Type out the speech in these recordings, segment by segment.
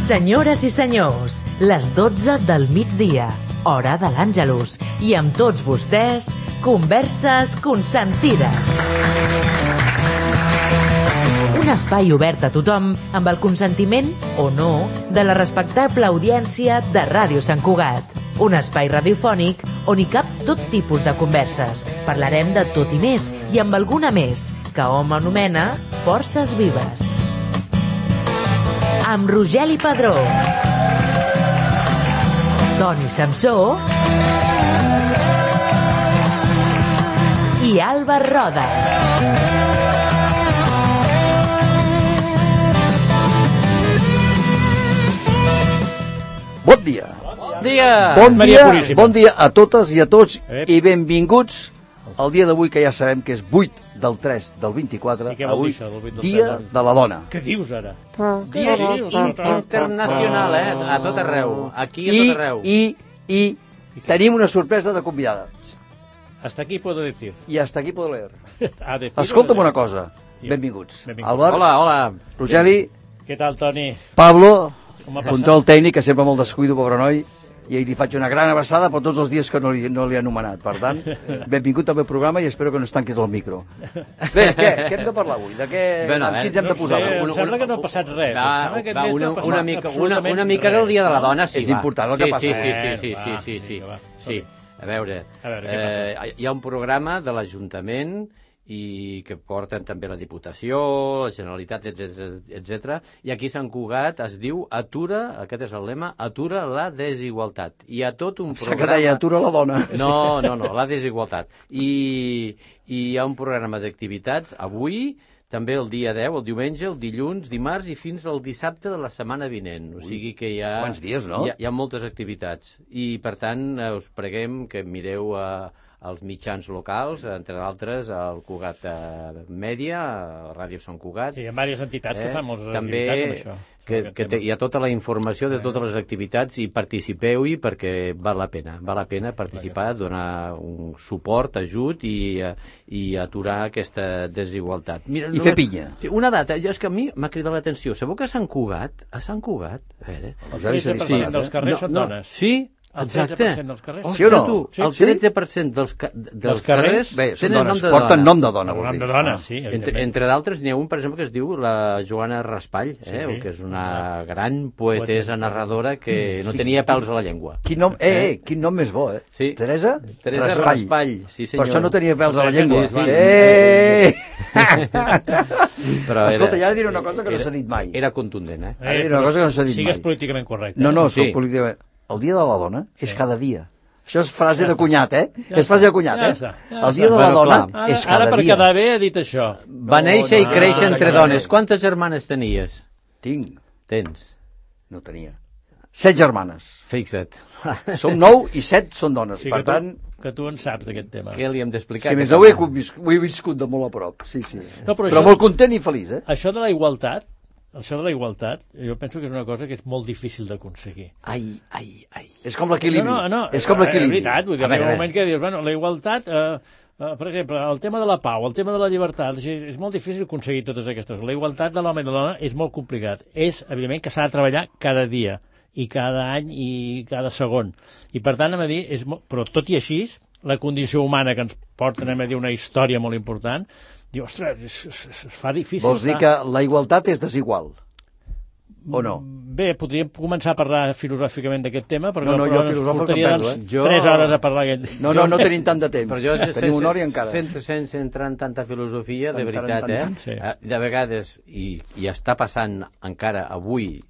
Senyores i senyors, les 12 del migdia, hora de l'Àngelus, i amb tots vostès, Converses Consentides. Un espai obert a tothom amb el consentiment, o no, de la respectable audiència de Ràdio Sant Cugat. Un espai radiofònic on hi cap tot tipus de converses. Parlarem de tot i més, i amb alguna més, que hom anomena Forces Vives. Amb Rogeli Padró, Toni Samsó i Alba Roda. Bon dia. Bon dia a totes i a tots i benvinguts al dia d'avui, que ja sabem que és 8 del 3 del 24, avui, Dia de la Dona. Què dius ara? Dia internacional, a tot arreu, aquí a tot arreu. I tenim una sorpresa de convidada. Hasta aquí puedo decir. I hasta aquí puedo leer. Decir Escolta'm una cosa. Benvinguts. Albert, hola. Rogeli, Què tal, Toni? Pablo, Com ha passat? control tècnic, que sempre me'l descuido, pobre noi, i li faig una gran abraçada per tots els dies que no li he anomenat. Per tant, benvingut al meu programa i espero que no es tanquis el micro. Bé, què hem de parlar avui? Amb qui ens hem de posar? Em sembla que no ha passat res. Una mica del Dia de la Dona, sí. És important el que passa. Sí. A veure, hi ha un programa de l'Ajuntament i que porten també la Diputació, la Generalitat, etc. I aquí a Sant Cugat es diu atura, aquest és el lema, atura la desigualtat. Hi ha tot un programa... Que deia, atura la dona. No, la desigualtat. I hi ha un programa d'activitats avui, també el dia 10, el diumenge, el dilluns, dimarts i fins al dissabte de la setmana vinent. O sigui que hi ha... Quants dies, no? Hi ha moltes activitats. I, per tant, us preguem que mireu als mitjans locals, entre d'altres el Cugat Mèdia, Ràdio Sant Cugat. Sí, hi ha diverses entitats que fan moltes també activitats amb això. Que hi ha tota la informació de totes les activitats i participeu-hi perquè val la pena participar, donar un suport, ajut i aturar aquesta desigualtat. Mira, I fer pinya. Sí, una data, és que a mi m'ha cridat l'atenció. Sabeu que a Sant Cugat, a veure... El 13% dels carrers són dones. Sí, El exacte. 13% dels carrers. Sí o no? El 13% dels carrers bé, són tenen dones, nom de porten dona. nom de dona, vols Nom dir. de dona, sí. Entre d'altres, n'hi ha un, per exemple, que es diu la Joana Raspall, que és una gran poetessa narradora que no tenia pèls a la llengua. Quin nom més bo, eh? Sí. Teresa Raspall, sí senyor. Per això no tenia pèls a la llengua. Però escolta, ja diré una cosa que no s'ha dit mai. Era contundent, eh? Ara diré una cosa que no s'ha dit mai. Sigues políticament correcte. No, soc políticament... El dia de la dona és cada dia. Això és frase de cunyat, eh? És frase de cunyat, eh? El dia de la dona és cada dia. Ara per quedar bé he dit això. Va néixer i créixer entre dones. Quantes germanes tenies? Tinc. Tens. No tenia. 7 germanes. Fixa't. Som 9 i 7 són dones. Per tant... Que tu en saps d'aquest tema. Què li hem d'explicar? Sí, més no ho he viscut de molt a prop. Sí. No, però molt content i feliç, eh? Això de la igualtat, jo penso que és una cosa que és molt difícil d'aconseguir. Ai. És com l'equilibri. No, és com l'equilibri. És veritat, vull dir, en un moment que dius, bueno, la igualtat, per exemple, el tema de la pau, el tema de la llibertat, és molt difícil aconseguir totes aquestes coses. La igualtat de l'home i de la dona és molt complicat. És, evidentment, que s'ha de treballar cada dia, i cada any, i cada segon. I, per tant, però tot i així, la condició humana que ens porta, a dir, una història molt important, diu, ostres, es fa difícil. Vols dir que la igualtat és desigual? O no? Bé, podríem començar a parlar filosòficament d'aquest tema, però jo filosòfic em perdo, 3 hores a parlar d'aquest tema. No tenim tant de temps. Però jo, tenim una hora i encara. Sense entrar en tanta filosofia, de veritat, sí. De vegades, i està passant encara avui,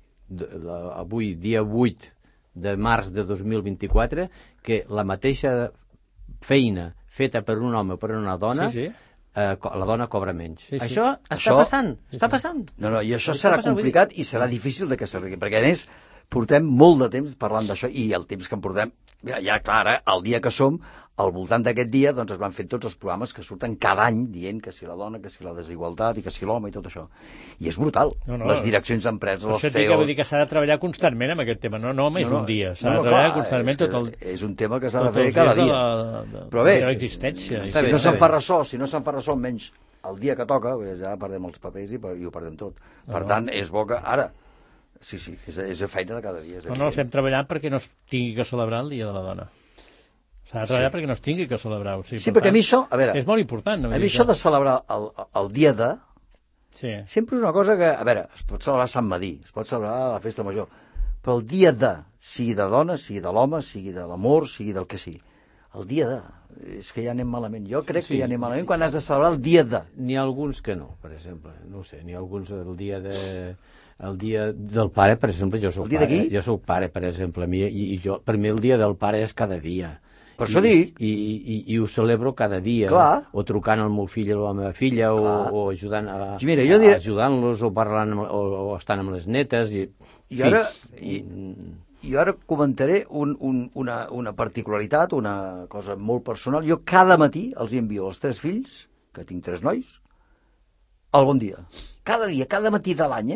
dia 8 de març de 2024, que la mateixa feina feta per un home o per una dona, la dona cobra menys. Això està passant. No, i això serà complicat i serà difícil de que s'arregli, perquè a més portem molt de temps parlant d'això, i el temps que en portem, mira, ja clar, el dia que som, al voltant d'aquest dia, doncs es van fer tots els programes que surten cada any dient que si la dona, que si la desigualtat i que si l'home i tot això. I és brutal. Les direccions d'empreses, els CEOs... Vull dir que s'ha de treballar constantment amb aquest tema, no només un dia. S'ha de treballar constantment tot el... És un tema que s'ha de fer cada dia. Però bé, si no se'n fa ressò, menys el dia que toca, ja perdem els papers i ho perdem tot. Per tant, és bo que ara Sí, és feina de cada dia. No, estem treballant perquè no es tingui que celebrar el Dia de la Dona. S'ha de treballar perquè no es tingui que celebrar. O sigui, sí, perquè a mi això, a veure... És molt important. A mi això de celebrar el dia de... Sí. Sempre és una cosa que, a veure, es pot celebrar Sant Madí, es pot celebrar la festa major, però el dia de, sigui de dona, sigui de l'home, sigui de l'amor, sigui del que sigui, el dia de... És que ja anem malament. Jo crec que ja anem malament quan has de celebrar el dia de. N'hi ha alguns que no, per exemple. No ho sé, n'hi ha alguns el dia del pare, per exemple, jo soc pare. Jo soc pare, per exemple, per mi el dia del pare és cada dia. Per això dic. I ho celebro cada dia. Clar. O trucant al meu fill o a la meva filla, o ajudant-los, o parlant, o estant amb les netes. I ara comentaré una particularitat, una cosa molt personal. Jo cada matí els envio als 3 fills, que tinc 3 nois, el bon dia. Cada dia, cada matí de l'any,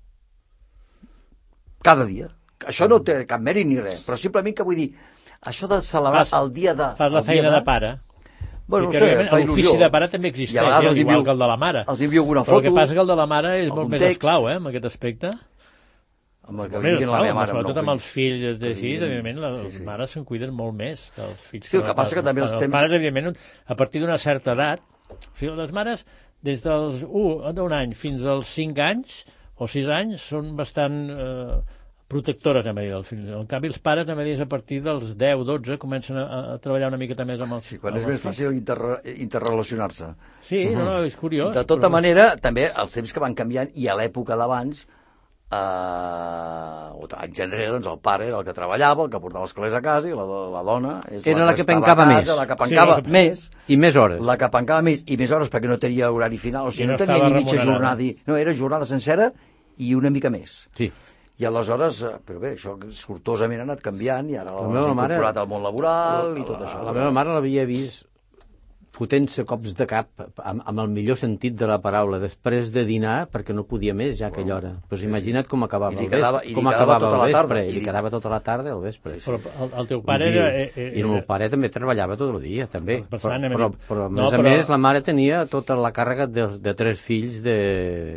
Cada dia. Això no té cap mèrit ni res, però simplement que vull dir, això de celebrar el dia de... Fas la feina de pare. Bueno, no sé, fa il·lusió. L'ofici de pare també existeix, és igual que el de la mare. Els envio alguna foto. Però el que passa que el de la mare és molt més esclau, en aquest aspecte. Amb el que diguin la meva mare. Sobretot amb els fills així, evidentment, les mares se'n cuiden molt més dels fills. Sí, el que passa que també els temps... Els pares, evidentment, a partir d'una certa edat, o sigui, les mares, des dels 1 any fins als 5 anys o 6 anys, són bastant protectores, anem a dir, dels fills. En canvi, els pares, anem a dir, a partir dels 10, 12, comencen a treballar una miqueta més amb els fills. Sí, quan és més fàcil interrelacionar-se. Sí, no, és curiós. De tota manera, també els temps que van canviant, i a l'època d'abans, o anys enrere, doncs el pare era el que treballava, el que portava els calés a casa, i la dona era la que pencava més. La que pencava més. I més hores. La que pencava més i més hores, perquè no tenia horari final, o sigui, no tenia ni mitja jornada. No, era jornada sencera i una mica més. Sí. I aleshores, però bé, això sortosament ha anat canviant, i ara l'ha incorporat al món laboral i tot això. La meva mare l'havia vist fotent-se cops de cap, amb el millor sentit de la paraula, després de dinar, perquè no podia més ja a aquella hora. Doncs imagina't com acabava el vespre. I li quedava tota la tarda al vespre. Però el teu pare era... I el meu pare també treballava tot el dia, també. Però a més, la mare tenia tota la càrrega de 3 fills de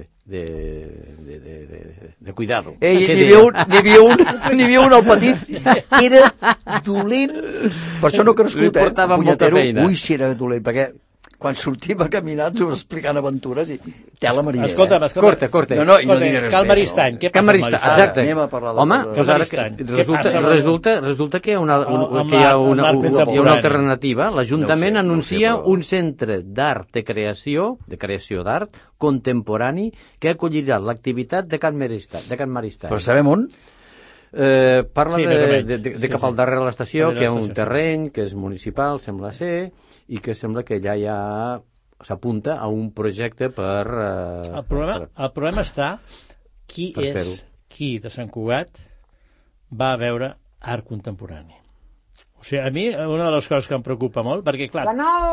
cuidado. N'hi havia un al petit, era dolent, per això no ha crescut, portava molta feina. Ui, si era dolent, perquè quan sortim a caminar ens explicant aventures i tela marinera. Escolta'm. Corta. No diré res. Cal Maristany, què passa amb Maristany? Exacte. Anem a parlar de... Home, resulta que hi ha una alternativa. L'Ajuntament anuncia un centre d'art de creació d'art contemporani que acollirà l'activitat de Can Maristany. Però sabem on? Parla de cap al darrere de l'estació, que hi ha un terreny que és municipal, sembla ser, i que sembla que allà ja s'apunta a un projecte per... El problema està qui de Sant Cugat va a veure art contemporani. O sigui, a mi, una de les coses que em preocupa molt, perquè, clar...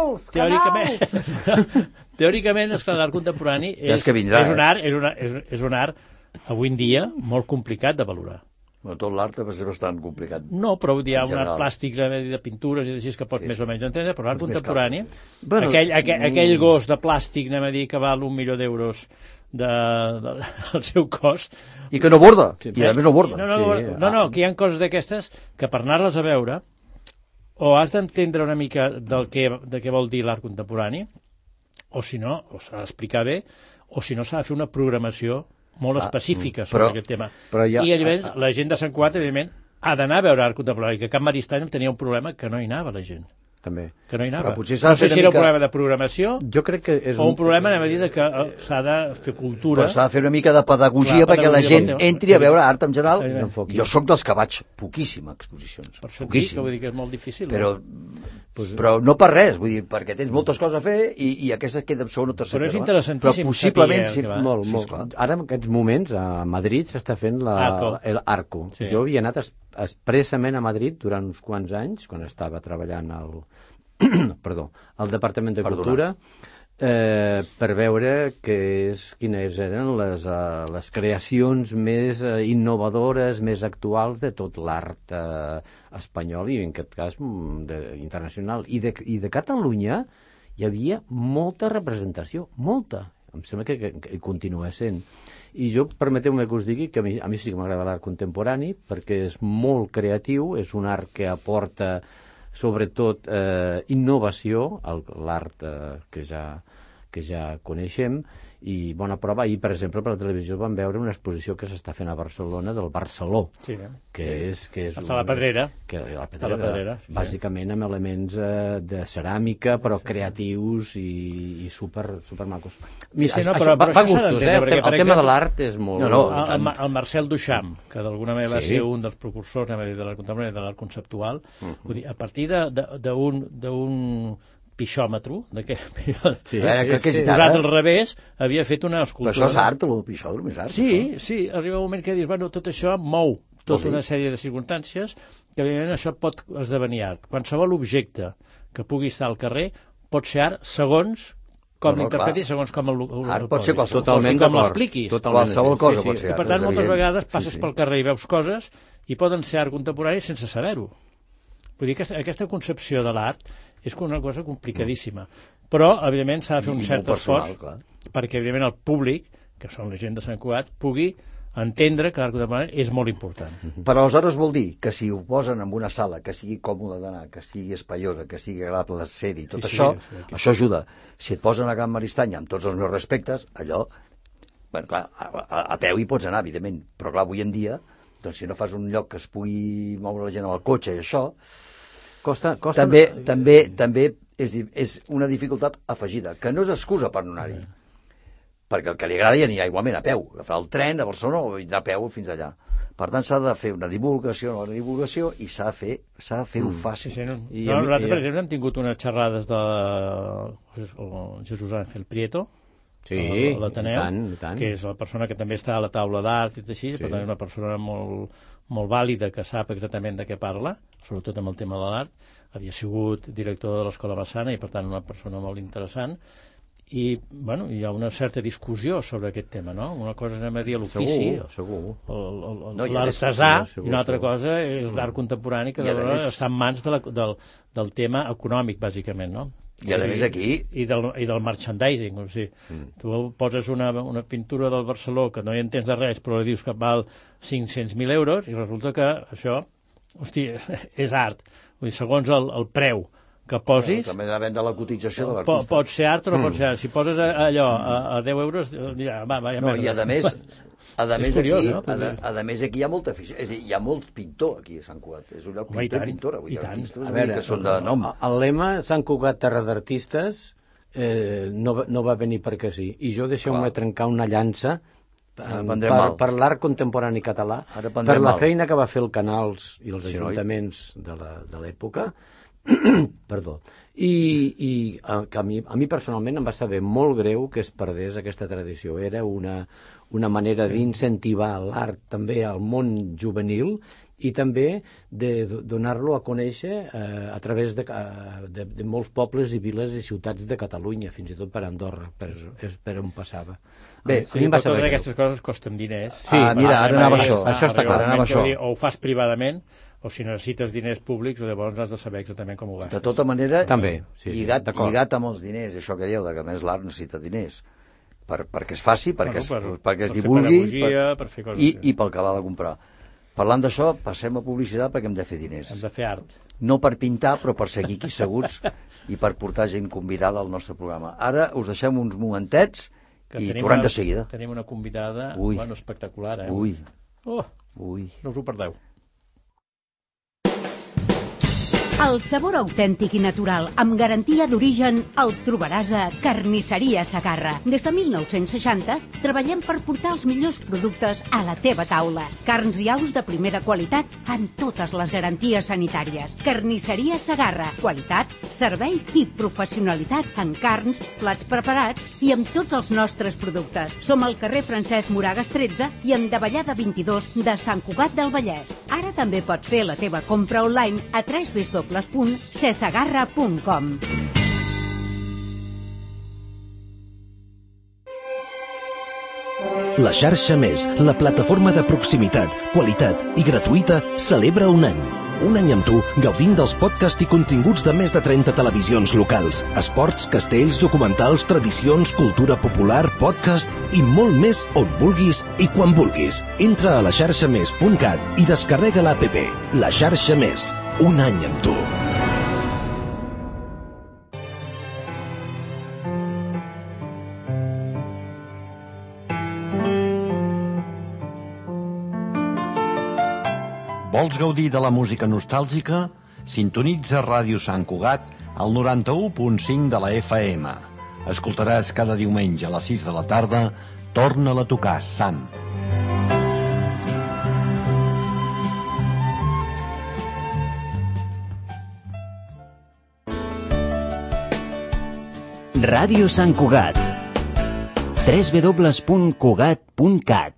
Teòricament, esclar, l'art contemporani és un art, avui en dia, molt complicat de valorar. Bueno, tot l'art és bastant complicat. No, però hi ha un art plàstic de pintures i d'així que pots més o menys entendre, però l'art contemporani, aquell gos de plàstic, anem a dir, que val $1 milió del seu cost... I que no borda, i a més no borda. No, que hi ha coses d'aquestes que per anar-les a veure o has d'entendre una mica de què vol dir l'art contemporani, o si no, o s'ha d'explicar bé, o si no s'ha de fer una programació molt específica sobre aquest tema. I llavors la gent de Sant Cugat, evidentment, ha d'anar a veure art contemporani, que a Can Maristany tenia un problema que no hi anava la gent. També. Que no hi anava. No sé si era un problema de programació o un problema, anem a dir, que s'ha de fer cultura. Però s'ha de fer una mica de pedagogia perquè la gent entri a veure art en general. Jo sóc dels que vaig poquíssim a exposicions. Per això que vull dir que és molt difícil. Però no per res, vull dir, perquè tens moltes coses a fer i aquesta queda en segon o tercer terme. Però és interessantíssim. Però possiblement sí. Molt. Ara, en aquests moments, a Madrid s'està fent l'Arco. Jo havia anat expressament a Madrid durant uns quants anys, quan estava treballant al Departament de Cultura, per veure quines eren les creacions més innovadores, més actuals de tot l'art espanyol i en aquest cas internacional. I de Catalunya hi havia molta representació, molta. em sembla que continua sent. I jo, permeteu-me que us digui que a mi sí que m'agrada l'art contemporani, perquè és molt creatiu, és un art que aporta sobretot innovació, l'art que ja coneixem, i bona prova, ahir, per exemple, per la televisió vam veure una exposició que s'està fent a Barcelona del Barceló, sí, que és a la Pedrera. La Pedrera, bàsicament amb elements de ceràmica, però creatius i super macos. Mira, però va gustos, el tema de l'art és molt... El Marcel Duchamp, que d'alguna manera va ser un dels precursors de l'art contemporani, de l'art conceptual, vull dir, a partir d'un pixòmetre, posat al revés, havia fet una escultura. Però això és art, el pixòmetre és art? Sí, arriba un moment que dius, bueno, tot això mou tota una sèrie de circumstàncies que, evidentment, això pot esdevenir art. Qualsevol objecte que pugui estar al carrer pot ser art segons com l'interpretis, segons com el art pot ser com l'expliquis. Qualsevol cosa pot ser art. I, per tant, moltes vegades passes pel carrer i veus coses i poden ser art contemporani sense saber-ho. Vull dir que aquesta concepció de l'art és una cosa complicadíssima. Però, evidentment, s'ha de fer un cert esforç perquè, evidentment, el públic, que són la gent de Sant Cugat, pugui entendre que l'art contemporani és molt important. Però aleshores vol dir que si ho posen en una sala que sigui còmode d'anar, que sigui espaiosa, que sigui agradable de ser-hi, tot això ajuda. Si et posen a Can Maristanya, amb tots els meus respectes, allò, bueno, clar, a peu hi pots anar, evidentment, però clar, avui en dia, doncs si no fas un lloc que es pugui moure la gent amb el cotxe i això, també és una dificultat afegida, que no és excusa per no anar-hi. Perquè el que li agrada ja anirà igualment a peu, agafar el tren a Barcelona o anar a peu fins allà. Per tant, s'ha de fer una divulgació i s'ha de fer-ho fàcil. Nosaltres, per exemple, hem tingut unes xerrades de Jesús Ángel Prieto, a l'Ateneu, que és la persona que també està a la taula d'art i així, per tant és una persona molt vàlida que sap exactament de què parla, sobretot amb el tema de l'art. Havia sigut director de l'Escola Massana i per tant una persona molt interessant. I, bueno, hi ha una certa discussió sobre aquest tema, no? Una cosa anem a dir l'ofici, l'artesà, i una altra cosa és l'art contemporani, que està en mans del tema econòmic, bàsicament, no? I a més aquí... I del merchandising, o sigui, tu poses una pintura del Barceló que no hi entens de res, però li dius que val 500.000 euros, i resulta que això, hòstia, és art. Vull dir, segons el preu que posis... També depèn de la cotització de l'artista. Pot ser art o no pot ser art. Si poses allò a 10 euros, ja va ja no, i a més aquí hi ha molta afició. És a dir, hi ha molt pintor aquí a Sant Cugat. És un lloc pintor i pintora. Vull dir, artistes que són de nom. El lema Sant Cugat Terra d'Artistes no va venir perquè sí. I jo deixeu-me trencar una llança per l'art contemporani català, per la feina que va fer el Canals i els ajuntaments de l'època. Perdó. I que a mi personalment em va saber molt greu que es perdés aquesta tradició. Era una manera d'incentivar l'art també al món juvenil i també de donar-lo a conèixer a través de molts pobles i viles i ciutats de Catalunya, fins i tot per Andorra, per on passava. Bé, però totes aquestes coses costen diners. Sí, mira, ara anava això està clar, anava això. O ho fas privadament, o si necessites diners públics, llavors has de saber exactament com ho gastes. De tota manera, també, lligat amb els diners, això que dieu, que a més l'art necessita diners, perquè es faci, perquè es divulgui i pel que l'ha de comprar. Parlant d'això, passem a publicitat perquè hem de fer diners. Hem de fer art. No per pintar, però per seguir aquí seguts i per portar gent convidada al nostre programa. Ara us deixem uns momentets i tornem de seguida. Tenim una convidada espectacular, Ui. No us ho perdeu. El sabor autèntic i natural, amb garantia d'origen, el trobaràs a Carnisseria Segarra. Des de 1960 treballem per portar els millors productes a la teva taula. Carns i aus de primera qualitat amb totes les garanties sanitàries. Carnisseria Segarra. Qualitat, servei i professionalitat en carns, plats preparats i amb tots els nostres productes. Som al carrer Francesc Moragas 13 i en Davallada 22 de Sant Cugat del Vallès. Ara també pots fer la teva compra online a www.cesegarra.com. La xarxa Més, la plataforma de proximitat, qualitat i gratuïta, celebra un any. Un any amb tu, gaudint dels podcasts i continguts de més de 30 televisions locals. Esports, castells, documentals, tradicions, cultura popular, podcast i molt més on vulguis i quan vulguis. Entra a laxarxamés.cat i descarrega l'APP. La Xarxa Més. Un any amb tu. Vols gaudir de la música nostàlgica? Sintonitza Ràdio Sant Cugat al 91.5 de la FM. Escoltaràs cada diumenge a les 6 de la tarda Torna-la a tocar, Sam. Ràdio Sant Cugat. www.cugat.cat.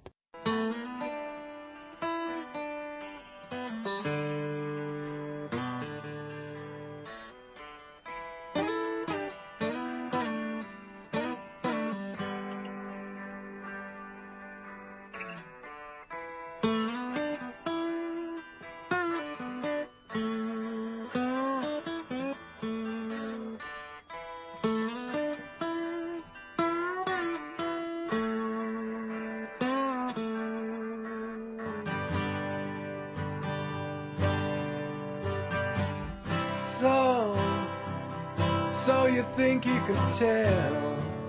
So you think you can tell.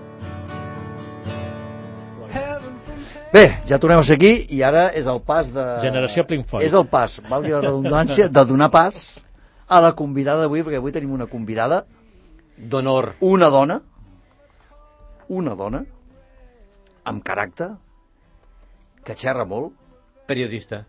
Bé, ja tornem a ser aquí i ara és el pas de... Generació Pink Floyd. És el pas, valgui la redundància, de donar pas a la convidada d'avui, perquè avui tenim una convidada d'honor. Una dona amb caràcter, que xerra molt, periodista,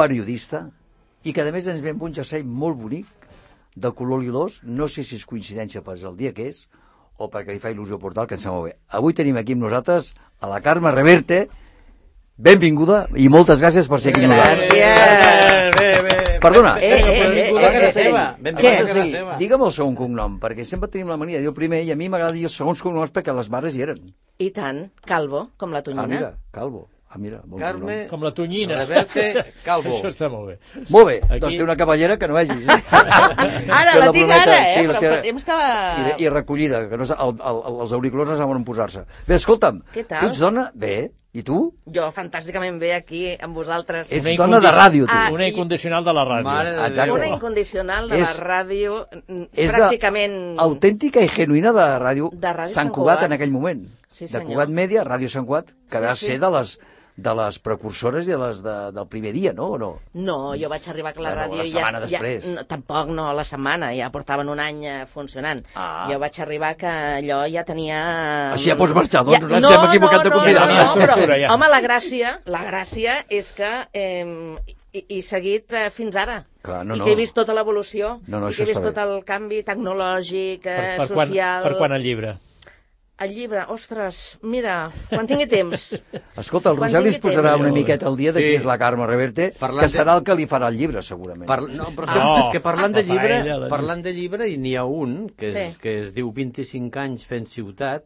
i que a més ens ve amb un jersei molt bonic, de color lilós. No sé si és coincidència per el dia que és o perquè li fa il·lusió portar, que ens sembla bé. Avui tenim aquí amb nosaltres a la Carme Reverte. Benvinguda i moltes gràcies per ser aquí amb nosaltres. Gràcies. Bé. Perdona. Benvinguda a casa seva. Digue'm el segon cognom, perquè sempre tenim la mania de dir el primer i a mi m'agrada dir els segons cognoms perquè les mares hi eren. I tant, Calvo, com la tonyina. Ah, mira, Calvo. Ah, mira, molt Carme, com la tonyina. Reverte, Calvo. Això està molt bé. Molt bé, aquí... doncs té una cavallera que no vegis. Ara, la tinc ara, sí, però fa temps que va... I recollida, que no, els auriculars no saben on posar-se. Bé, escolta'm, què tal? Tu ets dona? Bé, i tu? Jo fantàsticament bé aquí amb vosaltres. Ets dona de ràdio, tu. Una incondicional de la ràdio. Una incondicional de la ràdio, pràcticament... És autèntica i genuïna de ràdio Sant Cugat en aquell moment. Sí, de Cugat Mèdia, Ràdio Sant Cugat, que va ser de les precursores i de les del primer dia, no? O no? No, jo vaig arribar a la ràdio la setmana després. Tampoc no la setmana, ja portaven un any funcionant. Jo vaig arribar que allò ja tenia... Així ja pots marxar, doncs ens hem equivocat de convidar. No, però, home, la gràcia és que he seguit fins ara. Clar, I que he vist tota l'evolució, i que he vist tot el canvi tecnològic, social... Per quan el llibre? El llibre, ostres, mira, quan tingui temps. Escolta, el Rogeli es posarà una miqueta al dia de qui és la Carme Reverte, que serà el que li farà el llibre, segurament. No, però és que parlant de llibre, i n'hi ha un, que es diu 25 anys fent ciutat,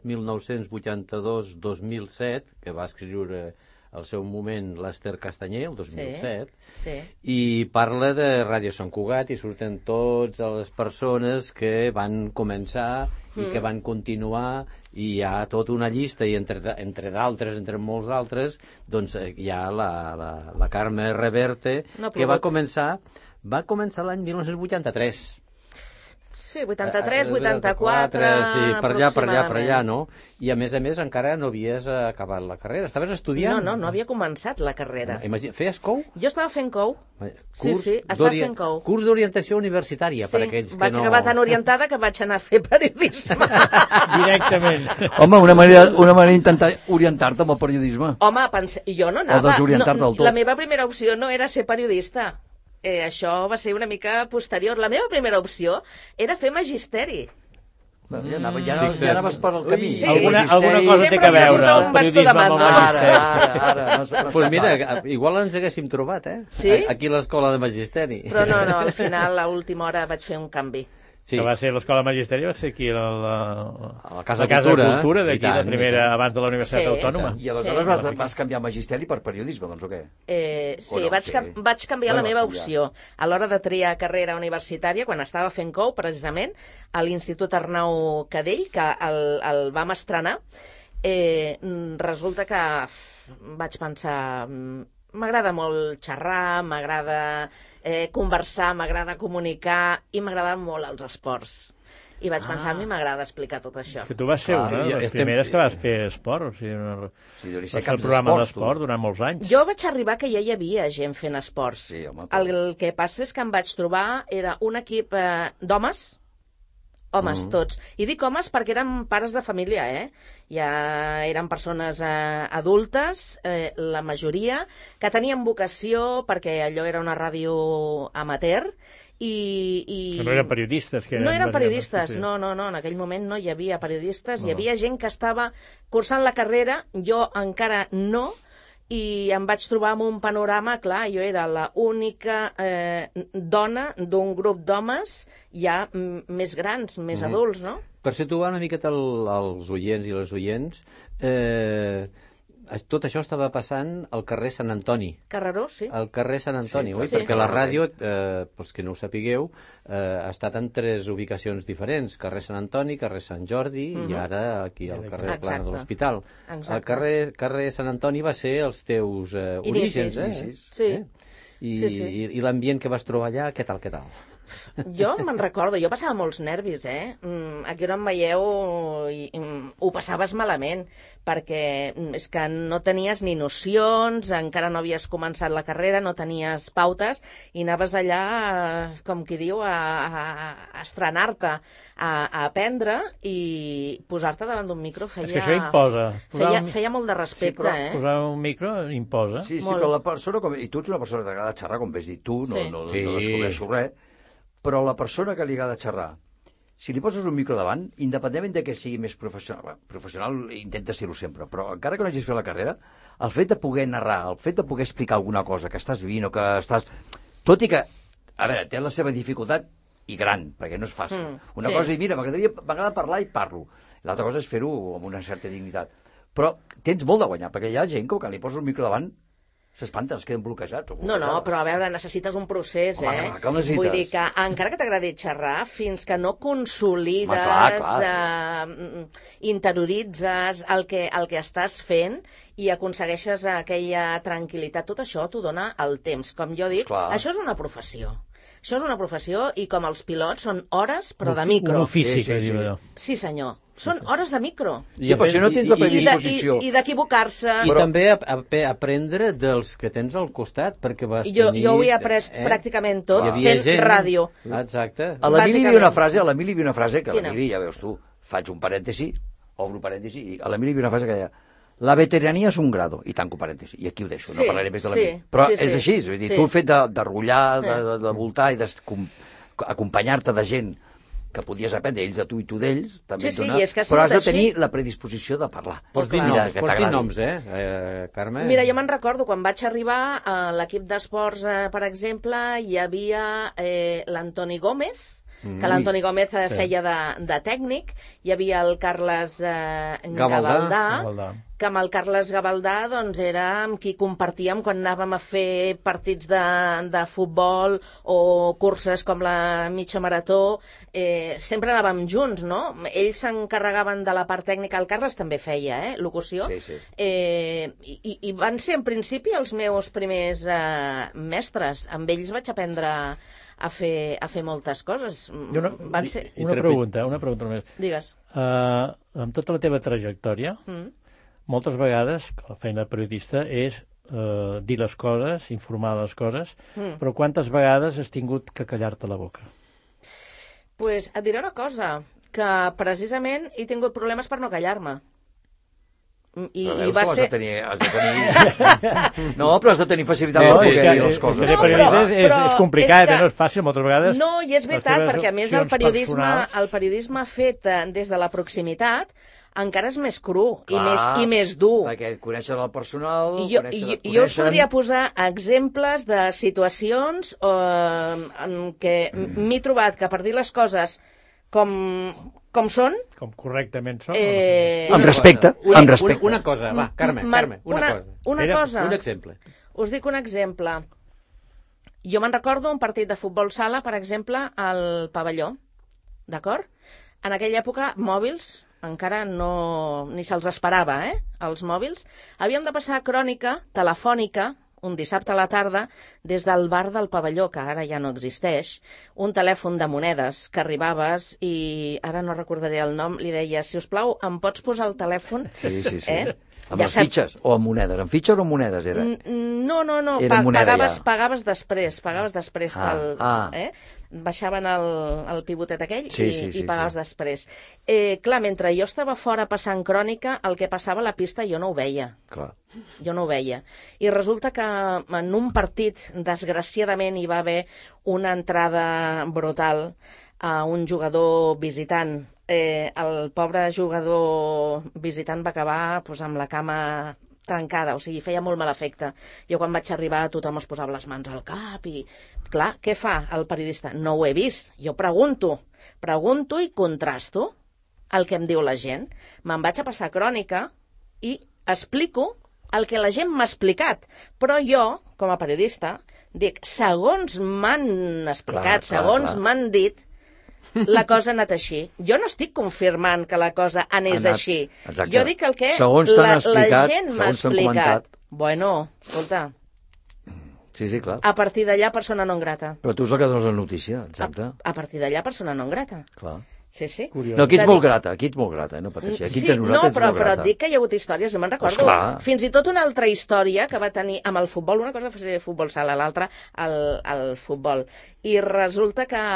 1982-2007, que va escriure al seu moment l'Ester Castanyer, el 2007, i parla de Ràdio Sant Cugat, i surten totes les persones que van començar i que van continuar, i hi ha tota una llista, i entre d'altres, entre molts altres, doncs hi ha la Carme Reverte, que va començar l'any 1983. Sí, 83, 84... Sí, per allà, no? I a més, encara no havies acabat la carrera. Estaves estudiant? No havia començat la carrera. Feies COU? Jo estava fent COU. Sí, estava fent COU. Curs d'orientació universitària, per aquells que no... Vaig acabar tan orientada que vaig anar a fer periodisme. Directament. Home, una manera d'intentar orientar-te amb el periodisme. Home, jo no anava... O desorientar-te del tot. La meva primera opció no era ser periodista. Això va ser una mica posterior. La meva primera opció era fer magisteri. Ja anaves per al camí. Sí, alguna cosa té que veure el periodisme amb el magisteri. Doncs mira, igual ens haguéssim trobat, Sí? Aquí a l'escola de magisteri. Però no, al final, a última hora vaig fer un canvi. que va ser l'Escola Magisteri, va ser aquí a la Casa de Cultura, d'aquí, la primera, abans de la Universitat Autònoma. I aleshores vas canviar magisteri per periodisme, doncs, o què? Sí, vaig canviar la meva opció. A l'hora de triar carrera universitària, quan estava fent COU, precisament, a l'Institut Arnau Cadell, que el vam estrenar, resulta que vaig pensar... M'agrada molt xerrar, m'agrada conversar, m'agrada comunicar i m'agraden molt els esports. I vaig pensar, a mi m'agrada explicar tot això. Que tu vas ser una de les primeres que vas fer esport, o sigui, vas fer el programa d'esport durant molts anys. Jo vaig arribar que ja hi havia gent fent esports. El que passa és que em vaig trobar, era un equip d'homes, tots. I dic homes perquè eren pares de família, Ja eren persones adultes, la majoria, que tenien vocació perquè allò era una ràdio amateur i... No eren periodistes. No eren periodistes, no, en aquell moment no hi havia periodistes, hi havia gent que estava cursant la carrera, jo encara no, i em vaig trobar amb un panorama, clar, jo era l'única dona d'un grup d'homes ja més grans, més adults, no? Per situar una miqueta els oients i les oients, tot això estava passant al carrer Sant Antoni. Carreró, sí. Al carrer Sant Antoni, oi? Perquè la ràdio, pels que no ho sapigueu, ha estat en 3 ubicacions diferents. Carrer Sant Antoni, carrer Sant Jordi i ara aquí al carrer Plana de l'Hospital. El carrer Sant Antoni va ser els teus orígens, Sí. I l'ambient que vas trobar allà, què tal? Jo me'n recordo, jo passava molts nervis, Aquí on em veieu ho passaves malament, perquè és que no tenies ni nocions, encara no havies començat la carrera, no tenies pautes, i anaves allà, com qui diu, a estrenar-te, a aprendre, i posar-te davant d'un micro feia... És que això imposa. Feia molt de respecte, Posar un micro imposa. Sí, però la persona, i tu ets una persona que t'agrada xerrar, com vés dir tu, no descobreixo res, però la persona que li agrada xerrar, si li poses un micro davant, independentment de que sigui més professional intenta ser-ho sempre, però encara que no hagis fet la carrera, el fet de poder narrar, el fet de poder explicar alguna cosa que estàs vivint o que estàs... Tot i que, a veure, té la seva dificultat i gran, perquè no és fàcil. Una cosa és, mira, m'agrada parlar i parlo. L'altra cosa és fer-ho amb una certa dignitat. Però tens molt de guanyar, perquè hi ha gent que quan li poses un micro davant s'espanten, es queden bloquejats. No, però a veure, necessites un procés, Vull dir que, encara que t'agradi xerrar, fins que no consolides, interioritzes el que estàs fent i aconsegueixes aquella tranquil·litat, tot això t'ho dona el temps. Com jo dic, això és una professió. Això és una professió i com els pilots són hores, però de micro. Un ofici, que diu allò. Sí, senyor. Són hores de micro. Sí, però si no tens la predisposició. I d'equivocar-se. I també aprendre dels que tens al costat, perquè vas tenir... Jo ho he après pràcticament tot fent ràdio. Exacte. A l'Emili hi havia una frase, que l'Emili, ja veus tu, faig un parèntesi, obro parèntesi, i a l'Emili hi havia una frase que deia: la veterania és un grado, i tanco parèntesi, i aquí ho deixo, no parlaré més de l'Emili. Però és així, és a dir, tu el fet de rotllar, de voltar i d'acompanyar-te de gent que podies aprendre, ells de tu i tu d'ells, també però has de tenir la predisposició de parlar. Pots dir noms, Carme? Mira, jo me'n recordo, quan vaig arribar a l'equip d'esports, per exemple, hi havia l'Antoni Gómez, que l'Antoni Gómez feia de tècnic, hi havia el Carles Gavaldà, que amb el Carles Gavaldà doncs, era amb qui compartíem quan anàvem a fer partits de futbol o curses com la mitja marató, sempre anàvem junts, no? Ells s'encarregaven de la part tècnica, el Carles també feia, locució, i van ser en principi els meus primers mestres, amb ells vaig aprendre a fer moltes coses. Una pregunta només. Digues. Amb tota la teva trajectòria, moltes vegades la feina de periodista és dir les coses, informar les coses, però quantes vegades has tingut que callar-te la boca? Pues et diré una cosa, que precisament he tingut problemes per no callar-me. I va ser... No, però has de tenir facilitat per poder dir les coses. Ser periodista és complicat, no és fàcil moltes vegades. No, i és veritat, perquè a més el periodisme fet des de la proximitat encara és més cru i més dur. Perquè conèixer el personal... Jo us podria posar exemples de situacions en què m'he trobat que per dir les coses com són. Com correctament són. Amb respecte, amb respecte. Una cosa, va, Carme, una cosa. Un exemple. Us dic un exemple. Jo me'n recordo un partit de futbol sala, per exemple, al pavelló, d'acord? En aquella època, mòbils, encara no... ni se'ls esperava, els mòbils. Havíem de passar crònica telefònica, un dissabte a la tarda, des del bar del pavelló, que ara ja no existeix, un telèfon de monedes que arribaves i, ara no recordaré el nom, li deia, si us plau, em pots posar el telèfon? Sí. Amb les fitxes o amb monedes? Amb fitxes o amb monedes era? No. Pagaves després. Baixaven el pivotet aquell i pagaves després. Clar, mentre jo estava fora passant crònica, el que passava a la pista jo no ho veia. Clar. Jo no ho veia. I resulta que en un partit, desgraciadament, hi va haver una entrada brutal a un jugador visitant. El pobre jugador visitant va acabar amb la cama trencada, o sigui, feia molt mal efecte. Jo quan vaig arribar tothom es posava les mans al cap i, clar, què fa el periodista? No ho he vist, jo pregunto i contrasto el que em diu la gent. Me'n vaig a passar crònica i explico el que la gent m'ha explicat, però jo, com a periodista, dic, segons m'han explicat, segons m'han dit, la cosa ha anat així. Jo no estic confirmant que la cosa anés així. Exacte. Jo dic el que la gent m'ha explicat. Bueno, escolta. Sí, clar. A partir d'allà, persona non grata. Però tu és el que dones la notícia, exacte. A partir d'allà, persona non grata. Clar. Sí. No, aquí ets molt grata, no pateixi. Aquí sí, no, però et dic que hi ha hagut històries, jo me'n recordo. Fins i tot una altra història que va tenir amb el futbol, una cosa va ser futbol sala, l'altra el futbol. I resulta que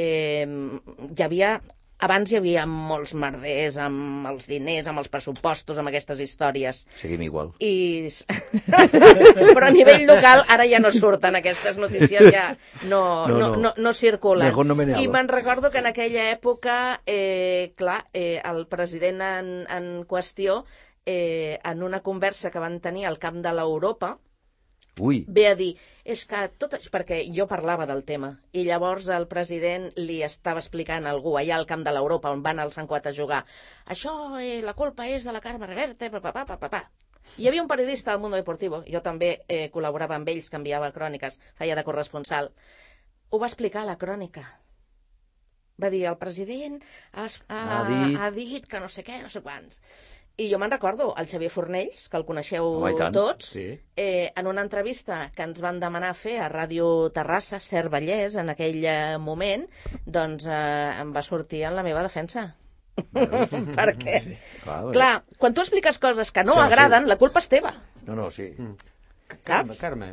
abans hi havia molts merders amb els diners, amb els pressupostos, amb aquestes històries. Seguim igual. Però a nivell local ara ja no surten aquestes notícies, ja no circulen. I me'n recordo que en aquella època, el president en qüestió, en una conversa que van tenir al camp de l'Europa, ve a dir, és que tot això, perquè jo parlava del tema, i llavors el president li estava explicant a algú allà al camp de l'Europa, on van al Sant Cuat a jugar, això, la culpa és de la Carme Reverte, Hi havia un periodista al Mundo Deportivo, jo també col·laborava amb ells, que enviava cròniques, feia de corresponsal, ho va explicar a la crònica. Va dir, el president ha dit que no sé què, no sé quants. I jo me'n recordo, el Xavier Fornells, que el coneixeu tots, en una entrevista que ens van demanar fer a Ràdio Terrassa, Ser Vallès, en aquell moment, doncs em va sortir en la meva defensa. Perquè, clar, quan tu expliques coses que no agraden, la culpa és teva. No, sí. Carme,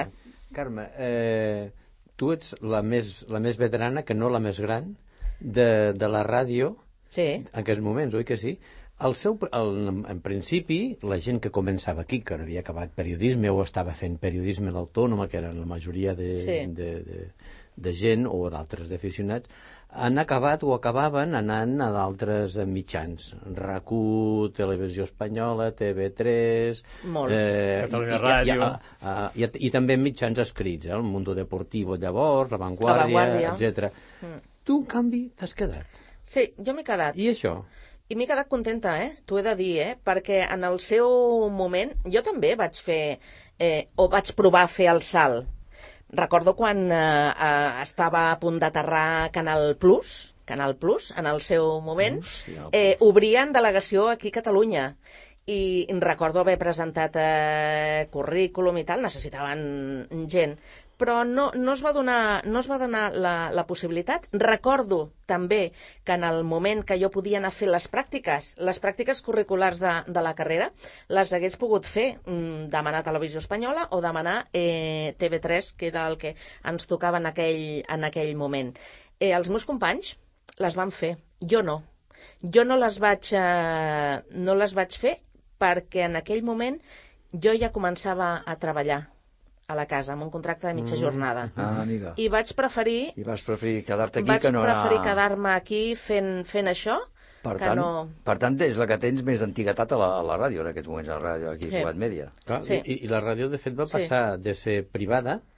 tu ets la més veterana, que no la més gran, de la ràdio en aquests moments, oi que sí? En principi, la gent que començava aquí, que no havia acabat periodisme o estava fent periodisme a l'Autònoma, que eren la majoria de gent o d'altres d'aficionats, han acabat o acabaven anant a d'altres mitjans. RAC1, Televisió Espanyola, TV3... Catalunya Ràdio... I també mitjans escrits, el Mundo Deportivo llavors, La Vanguardia, etc. Tu, en canvi, t'has quedat. Sí, jo m'he quedat. I això? I m'he quedat contenta, t'ho he de dir, perquè en el seu moment jo també vaig fer, o vaig provar a fer el salt. Recordo quan estava a punt d'aterrar Canal Plus, en el seu moment, obrien delegació aquí a Catalunya. I recordo haver presentat currículum i tal, necessitaven gent. Però no es va donar la possibilitat. Recordo també que en el moment que jo podia anar a fer les pràctiques curriculars de la carrera, les hagués pogut fer, demanar Televisió Espanyola o demanar TV3, que era el que ens tocava en aquell moment. Els meus companys les van fer, jo no. Jo no les vaig fer perquè en aquell moment jo ja començava a treballar a la casa, amb un contracte de mitja jornada. Amiga. I vaig preferir... I vas preferir quedar-te aquí que no anar... Vaig preferir quedar-me aquí fent això, per tant, és la que tens més antiguitat a la ràdio, en aquests moments, a la ràdio aquí, Cugat Mèdia. I la ràdio, de fet, va passar de ser privada,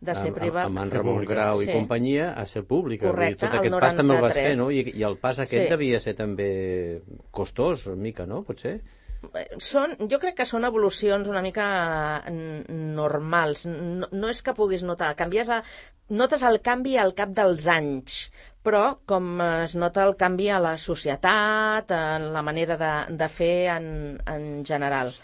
de ser privat. Amb en Ramon Grau i companyia a ser pública. Correcte, tot aquest pas també el vas fer, no? I el pas aquest devia ser també costós, una mica, no? Potser? Jo crec que són evolucions una mica normals. No és que puguis notar. Notes el canvi al cap dels anys, però com es nota el canvi a la societat, en la manera de fer en general.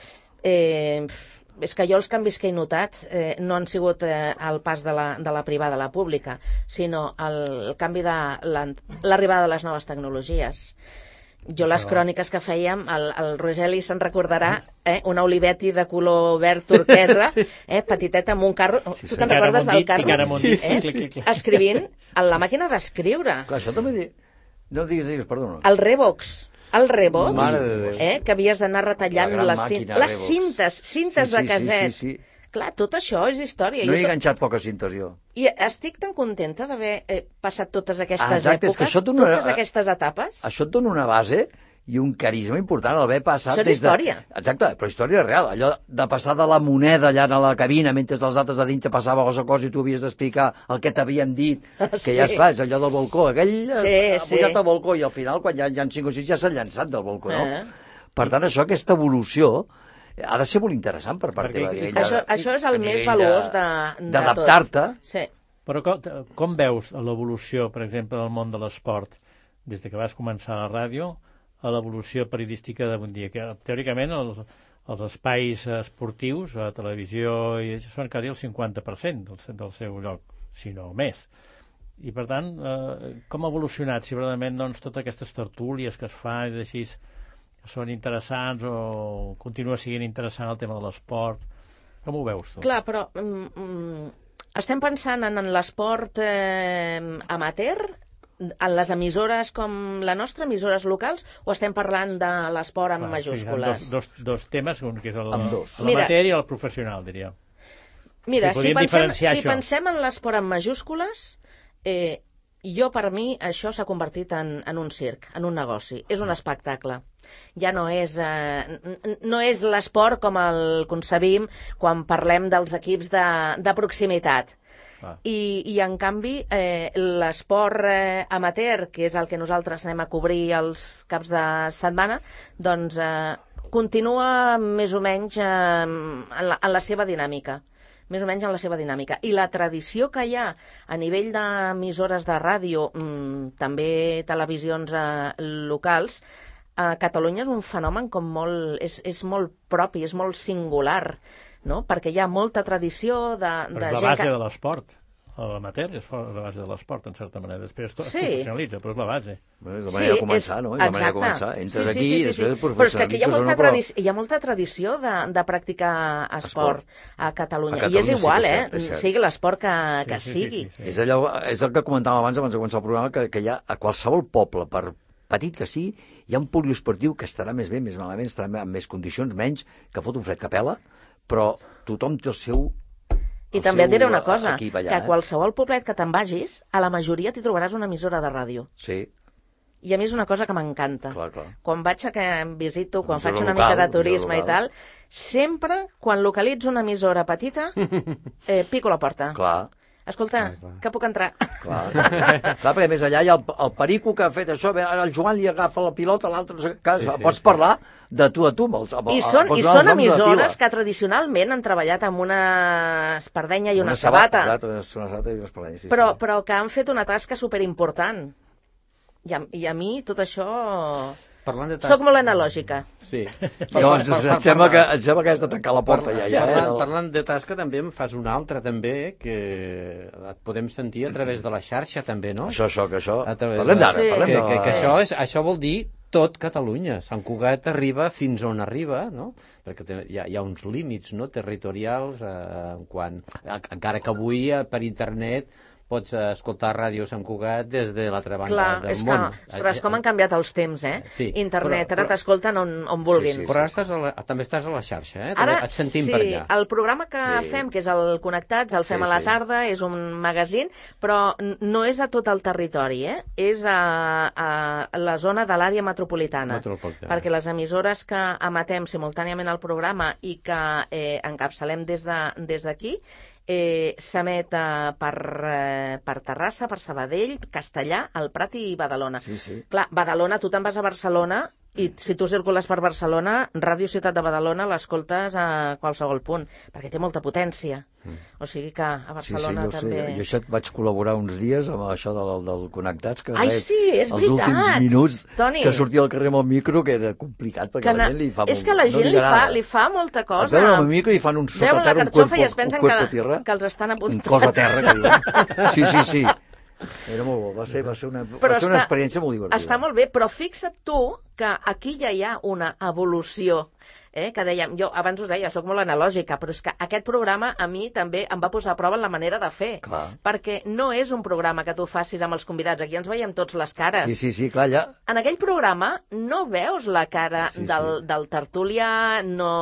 És que jo els canvis que he notat no han sigut el pas de la privada a la pública, sinó el canvi de l'arribada de les noves tecnologies. Jo les cròniques que fèiem, el Rogeli se'n recordarà, una Olivetti de color verd turquesa, petiteta amb un carro. Tu te'n recordes del carro? Escrivint a la màquina d'escriure. Clar, això també... No digues, perdona. El Revox, que havies d'anar retallant les cintes de caset. Sí. Clar, tot això és història. No he enganxat poques cintes, jo. I estic tan contenta d'haver passat totes aquestes èpoques, totes aquestes etapes. Això et dona una base i un carisma important, haver passat... Això és història. Exacte, però història real. Allò de passar de la moneda allà a la cabina mentre els altres de dintre passava cosa i tu havies d'explicar el que t'havien dit, que ja, esclar, és allò del balcó. Aquell ha pujat al balcó i al final, quan ja han 5 o 6, ja s'ha llançat del balcó, no? Per tant, aquesta evolució ha de ser molt interessant per part teva. Això és el més valuós de d'adaptar-te. Sí. Però com veus l'evolució, per exemple, del món de l'esport, des que vas començar a la ràdio, a l'evolució periodística d'avui dia? Que teòricament els espais esportius, a televisió, són quasi el 50% del seu lloc, si no més. I, per tant, com ha evolucionat, si verdaderament totes aquestes tertúlies que es fan i així són interessants o continua sent interessant el tema de l'esport? Com ho veus, tu? Clar, però estem pensant en l'esport amateur, en les emissores com la nostra, emissores locals, o estem parlant de l'esport amb majúscules? Dos temes, un que és l'amateur i el professional, diria. Mira, si pensem en l'esport amb majúscules, per mi, això s'ha convertit en un circ, en un negoci. És un espectacle. Ja no és l'esport com el concebim quan parlem dels equips de proximitat. I en canvi, l'esport amateur, que és el que nosaltres anem a cobrir els caps de setmana, doncs continua més o menys en la seva dinàmica. Més o menys en la seva dinàmica. I la tradició que hi ha a nivell d'emissores de ràdio, també televisions locals, a Catalunya és un fenomen com és molt propi, és molt singular, no? Perquè hi ha molta tradició de gent que... Però és la base de l'esport. L'amateur és la base de l'esport, en certa manera. Després es professionalitza, però és la base. És la manera de començar, no? És la manera de començar. Entres aquí i després professionalitzes. Però és que hi ha molta tradició de practicar esport a Catalunya. I és igual, sigui l'esport que sigui. És el que comentàvem abans de començar el programa, que hi ha a qualsevol poble, per petit que sigui, hi ha un poliesportiu que estarà més bé, més malament, estarà en més condicions, menys, que fot un fred que pela, però tothom té el seu... I també et diré una cosa, que a qualsevol poblet que te'n vagis, a la majoria t'hi trobaràs una emissora de ràdio. Sí. I a mi és una cosa que m'encanta. Clar. Quan vaig visito, quan faig una mica de turisme i tal, sempre, quan localitzo una emissora petita, pico la porta. Clar. Escolta, que puc entrar? Clar, perquè més allà hi ha el perico que ha fet això, ara el Joan li agafa la pilota, l'altre... Pots parlar de tu a tu amb els I són emissores que tradicionalment han treballat amb una espardenya i una sabata. Una sabata i una espardenya, sí. Però que han fet una tasca superimportant. I a mi tot això... Soc molt analògica. Sí. Doncs et sembla que has de tancar la porta ja. Parlant de tasca també em fas una altra també, que et podem sentir a través de la xarxa també, no? Això. Parlem d'ara. Que això vol dir tot Catalunya. Sant Cugat arriba fins on arriba, no? Perquè hi ha uns límits, no?, territorials, encara que avui per internet pots escoltar Ràdio Sant Cugat des de l'altra banda del món. Clar, és com han canviat els temps, Sí, internet, ara t'escolten on vulguin. Sí. Però ara també estàs a la xarxa, Ara, et sentim per allà. El programa que fem, que és el Connectats, el fem a la tarda, és un magazín, però no és a tot el territori, és a la zona de l'àrea metropolitana. Perquè les emissores que emetem simultàniament al programa i que encapçalem des d'aquí, s'emet per Terrassa, per Sabadell, Castellà, el Prat i Badalona. Sí. Clar, Badalona, tu te'n vas a Barcelona i si tu circules per Barcelona, Ràdio Ciutat de Badalona l'escoltes a qualsevol punt, perquè té molta potència. O sigui que a Barcelona també... Jo això vaig col·laborar uns dies amb això del Connectats, que sí, és els últims minuts Toni, que sortia al carrer amb el micro, que era complicat, perquè la gent li fa molt... És que la gent li fa molta cosa. Es veuen amb el micro i fan un sota terra, un cuerpo tierra. Que els estan apuntant. Un cos a terra, que diuen. Sí. Era molt bo, va ser una experiència molt divertida. Està molt bé, però fixa't tu que aquí ja hi ha una evolució, que dèiem, jo abans us deia, soc molt analògica, però és que aquest programa a mi també em va posar a prova en la manera de fer, perquè no és un programa que tu facis amb els convidats, aquí ens veiem tots les cares. Sí, clar, ja... En aquell programa no veus la cara del tertulià,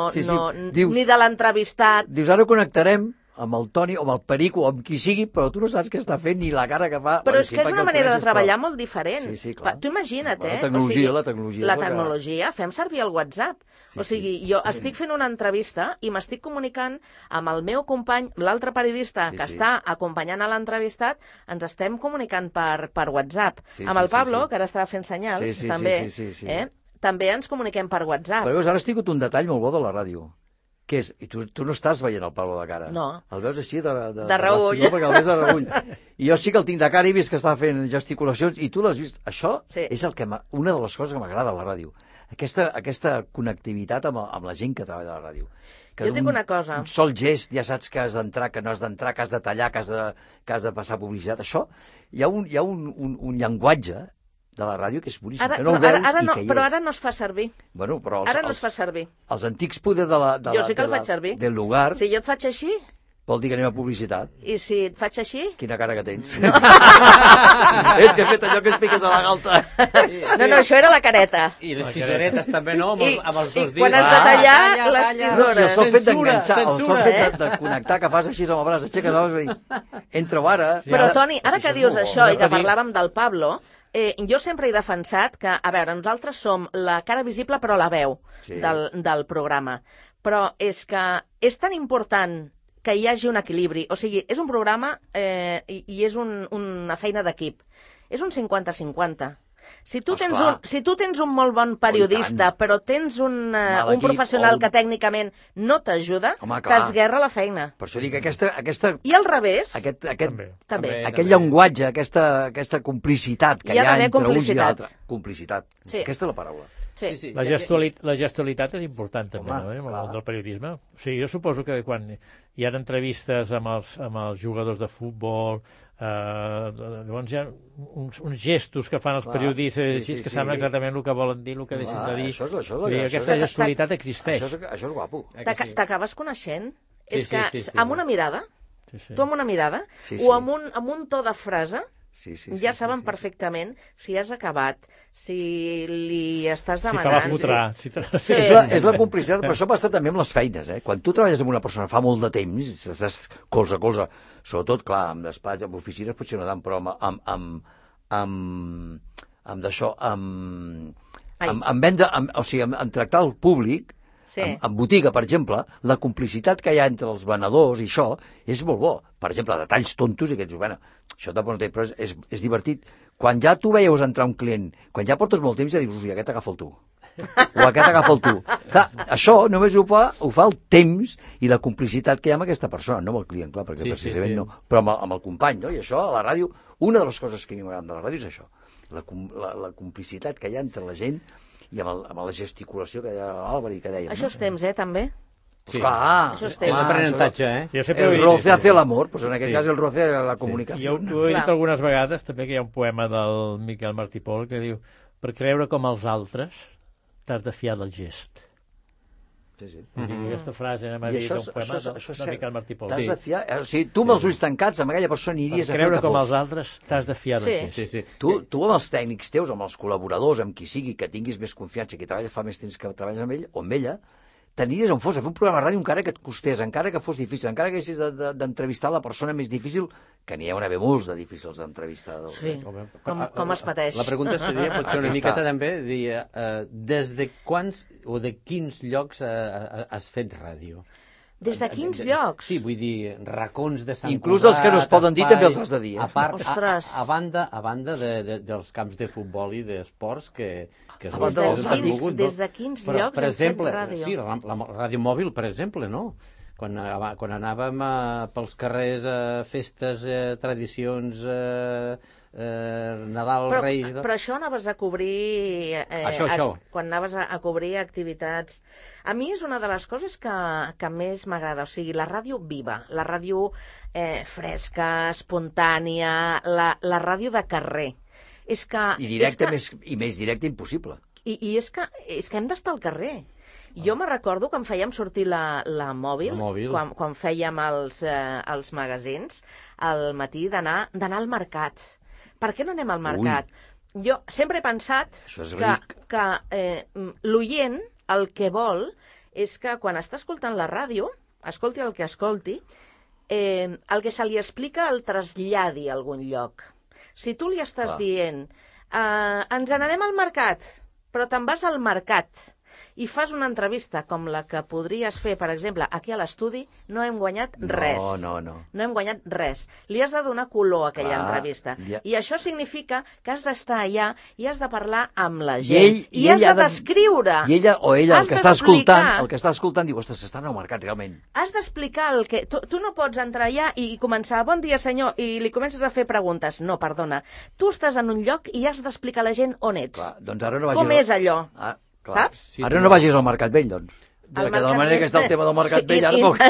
ni de l'entrevistat. Dius, ara connectarem amb el Toni, o amb el Perico, o amb qui sigui, però tu no saps què està fent ni la cara que fa. Però és que és una manera de treballar molt diferent. Sí, clar. Tu imagina't, La tecnologia. La tecnologia, fem servir el WhatsApp. O sigui, jo estic fent una entrevista i m'estic comunicant amb el meu company, l'altre periodista que està acompanyant a l'entrevistat, ens estem comunicant per WhatsApp. Amb el Pablo, que ara estava fent senyals, també, també ens comuniquem per WhatsApp. Però veus, ara has tingut un detall molt bo de la ràdio. Què és? I tu no estàs veient el Pablo de cara. No. El veus així de reull. Perquè el veus de reull. I jo sí que el tinc de cara i he vist que estava fent gesticulacions i tu l'has vist. Això és una de les coses que m'agrada a la ràdio. Aquesta connectivitat amb la gent que treballa a la ràdio. Jo dic una cosa. Un sol gest, ja saps que has d'entrar, que no has d'entrar, que has de tallar, que has de passar publicitat. Això, hi ha un llenguatge de la ràdio que és boníssim, que no el veus i que hi és. Però ara no es fa servir. Bueno, però ara no es fa servir. Els antics poder jo sí que el faig servir. Del lugar... Si jo et faig així... Vol dir que anem a publicitat. I si et faig així... Quina cara que tens. És que he fet allò que es piques a la galta. No, això era la careta. I les tisoretes també no, amb els dos dits. I quan has de tallar les tisores. I el sol fet d'enganxar, el sol fet de connectar, que fas així amb el braç, aixeques el braç i dir, entra-ho ara. Però, Toni, ara que dius això i que parlàvem del Pablo... jo sempre he defensat que, a veure, nosaltres som la cara visible però la veu del programa. Però és que és tan important que hi hagi un equilibri. O sigui, és un programa i és una feina d'equip. És un 50-50. Si tu tens un molt bon periodista, però tens un professional que tècnicament no t'ajuda, t'esguerra la feina. Per això dic aquesta... I al revés, també. Aquest llenguatge, aquesta complicitat que hi ha entre uns i l'altre. Complicitat. Aquesta és la paraula. La gestualitat és important també, no? Del periodisme. O sigui, jo suposo que quan hi ha entrevistes amb els jugadors de futbol, llavors hi ha uns gestos que fan els periodistes que saben exactament el que volen dir, el que deixen de dir. Aquesta gestualitat existeix. Això és guapo. T'acabes coneixent? És que amb una mirada, tu amb una mirada, o amb un to de frase, ja saben perfectament si has acabat, si li estàs demanant... Si te la fotrà. És la complicitat, però això passa també amb les feines. Quan tu treballes amb una persona fa molt de temps, estàs colze a colze, sobretot, clar, amb despatx, amb oficines potser no tant, però amb d'això, amb venda, o sigui, amb tractar el públic, en botiga, per exemple, la complicitat que hi ha entre els venedors i això és molt bo. Per exemple, detalls tontos i que dius, bueno, això tampoc no té, però és divertit. Quan ja tu veies entrar un client, quan ja portes molt temps, ja dius, aquest agafa'l tu. O aquest agafa'l tu. Clar, això només ho fa el temps i la complicitat que hi ha amb aquesta persona, no amb el client, clar, perquè precisament no, però amb el company, no? I això, a la ràdio, una de les coses que a mi m'agraden de la ràdio és això, la complicitat que hi ha entre la gent i amb la gesticulació que deia l'Àlvar i que dèiem. Això és temps, també? Sí. Clar, això és temps. Aprenentatge, El roce hace el amor, pues en aquest cas el roce és la comunicació. Jo he dit algunes vegades també que hi ha un poema del Miquel Martí i Pol que diu: per creure com els altres t'has de fiar del gest. Aquesta frase m'ha dit un poema de Miquel Martí i Pol. T'has de fiar, o sigui, tu amb els ulls tancats amb aquella persona aniries a fer el que fos. Per creure com els altres t'has de fiar del gest. Tu amb els tècnics teus, amb els col·laboradors, amb qui sigui, que tinguis més confiança, que treballa fa més temps que treballes amb ell o amb ella, t'aniries on fos a fer un programa de ràdio encara que et costés, encara que fos difícil, encara que haguessis d'entrevistar la persona més difícil, que n'hi ha d'haver molts de difícils d'entrevistar. Sí, com es pateix. La pregunta seria, potser una miqueta també, des de quants o de quins llocs has fet ràdio? Des de quins llocs? Sí, vull dir, racons de Sant Cugat... Inclús els que no es poden dir també els has de dir. A banda dels camps de futbol i d'esports que des de quins llocs per exemple, hem fet ràdio? Sí, la ràdio mòbil, per exemple, no? Quan anàvem pels carrers a festes, tradicions, Nadal, Reis... Però això anaves a cobrir... Això. Quan anaves a cobrir activitats... A mi és una de les coses que més m'agrada, o sigui, la ràdio viva, la ràdio fresca, espontània, la ràdio de carrer. És que... I directe, més directe impossible. I és que hem d'estar al carrer. Jo me recordo quan fèiem sortir la mòbil, quan fèiem els magazins, al matí d'anar al mercat. Per què no anem al mercat? Jo sempre he pensat que l'oient el que vol és que quan està escoltant la ràdio, escolti el que escolti, el que se li explica el traslladi a algun lloc. Si tu li estàs dient ens n'anem al mercat, però te'n vas al mercat i fas una entrevista com la que podries fer, per exemple, aquí a l'estudi, no hem guanyat res. No. No hem guanyat res. Li has de donar color a aquella entrevista. I això significa que has d'estar allà i has de parlar amb la gent. I has de descriure. I ella o ella, el que està escoltant, diu, ostres, estan al mercat, realment. Has d'explicar el que... Tu no pots entrar allà i començar, bon dia, senyor, i li comences a fer preguntes. No, perdona. Tu estàs en un lloc i has d'explicar a la gent on ets. Clar, doncs ara no vagis... Com és allò? Saps? Sí, ara no vagis al Mercat Vell, doncs. De la manera que està el tema del Mercat Vell, ara poc...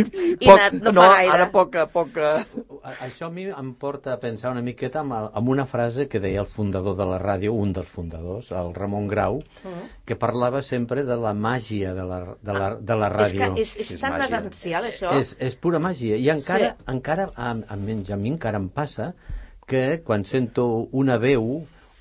Ara poc... Això a mi em porta a pensar una miqueta amb una frase que deia el fundador de la ràdio, un dels fundadors, el Ramon Grau, que parlava sempre de la màgia de la ràdio. És tan essencial, això. És pura màgia. I encara a mi encara em passa que quan sento una veu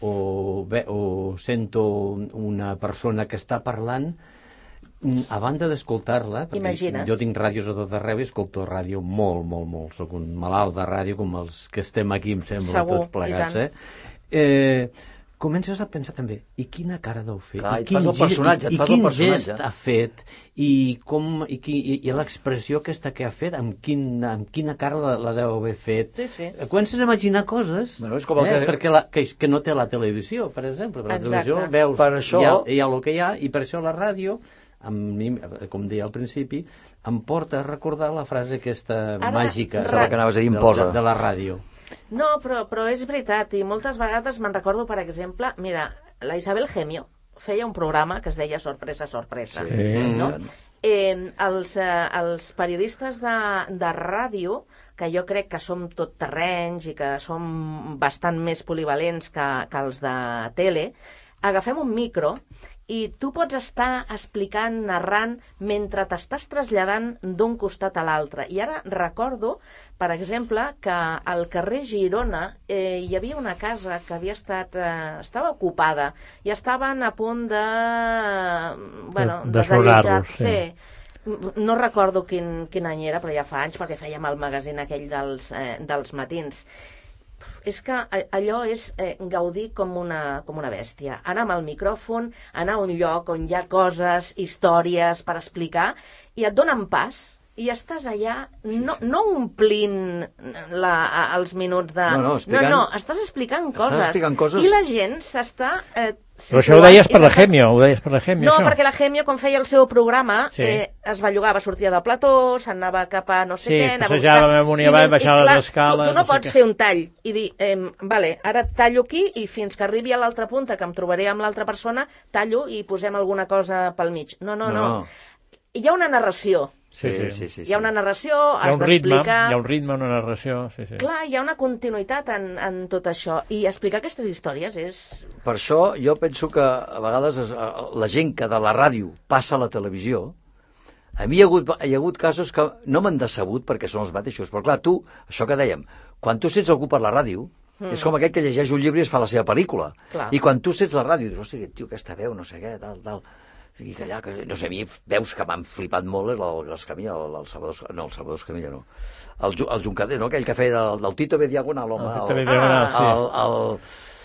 o sento una persona que està parlant, a banda d'escoltar-la, perquè jo tinc ràdios a tot arreu i escolto ràdio molt. Soc un malalt de ràdio com els que estem aquí, em sembla, tots plegats. Comences a pensar també, i quina cara deu fer? I quin gest ha fet? I l'expressió aquesta que ha fet, amb quina cara la deu haver fet? Comences a imaginar coses que no té la televisió, per exemple. Per la televisió veus hi ha el que hi ha, i per això la ràdio, com deia al principi, em porta a recordar la frase aquesta màgica de la ràdio. No, però és veritat, i moltes vegades me'n recordo, per exemple, mira, la Isabel Gemio feia un programa que es deia Sorpresa, sorpresa. No? Els periodistes de ràdio, que jo crec que som tot terrenys i que som bastant més polivalents que els de tele, agafem un micro i tu pots estar explicant, narrant, mentre t'estàs traslladant d'un costat a l'altre. I ara recordo, per exemple, que al carrer Girona hi havia una casa que estava ocupada i estaven a punt de desallotjar-se. No recordo quin any era, però ja fa anys, perquè fèiem el magazín aquell dels matins. És que allò és gaudir com una bèstia. Anar amb el micròfon, anar a un lloc on hi ha coses, històries per explicar, i et donen pas, i estàs allà no omplint els minuts de... No, estàs explicant coses. I la gent s'està... Però això ho deies per la Gemio, No, això? Perquè la Gemio, quan feia el seu programa, es bellugava, sortia del plató, s'anava cap a no sé què... Sí, passejava amunt i avall, baixava les escales... Tu no pots fer un tall i dir, vale, ara tallo aquí i fins que arribi a l'altra punta, que em trobaré amb l'altra persona, tallo i posem alguna cosa pel mig. No. Hi ha una narració. Sí. Hi ha una narració, has d'explicar... Hi ha un ritme, una narració, sí. Clar, hi ha una continuïtat en tot això, i explicar aquestes històries és... Per això jo penso que a vegades la gent que de la ràdio passa a la televisió, a mi hi ha hagut casos que no m'han decebut perquè són els mateixos, però clar, tu, això que dèiem, quan tu sents algú per la ràdio, és com aquell que llegeix un llibre i es fa la seva pel·lícula. Clar. I quan tu sents la ràdio, dius, hòstia, tio, aquesta veu, no sé què, tal... I que allà, no sé, a mi veus que m'han flipat molt l'Escamilla, el Salvador Escamilla, no. El Juncader, no? Aquell que feia del Tito B. Diagonal, home. El Tito B. Diagonal, sí.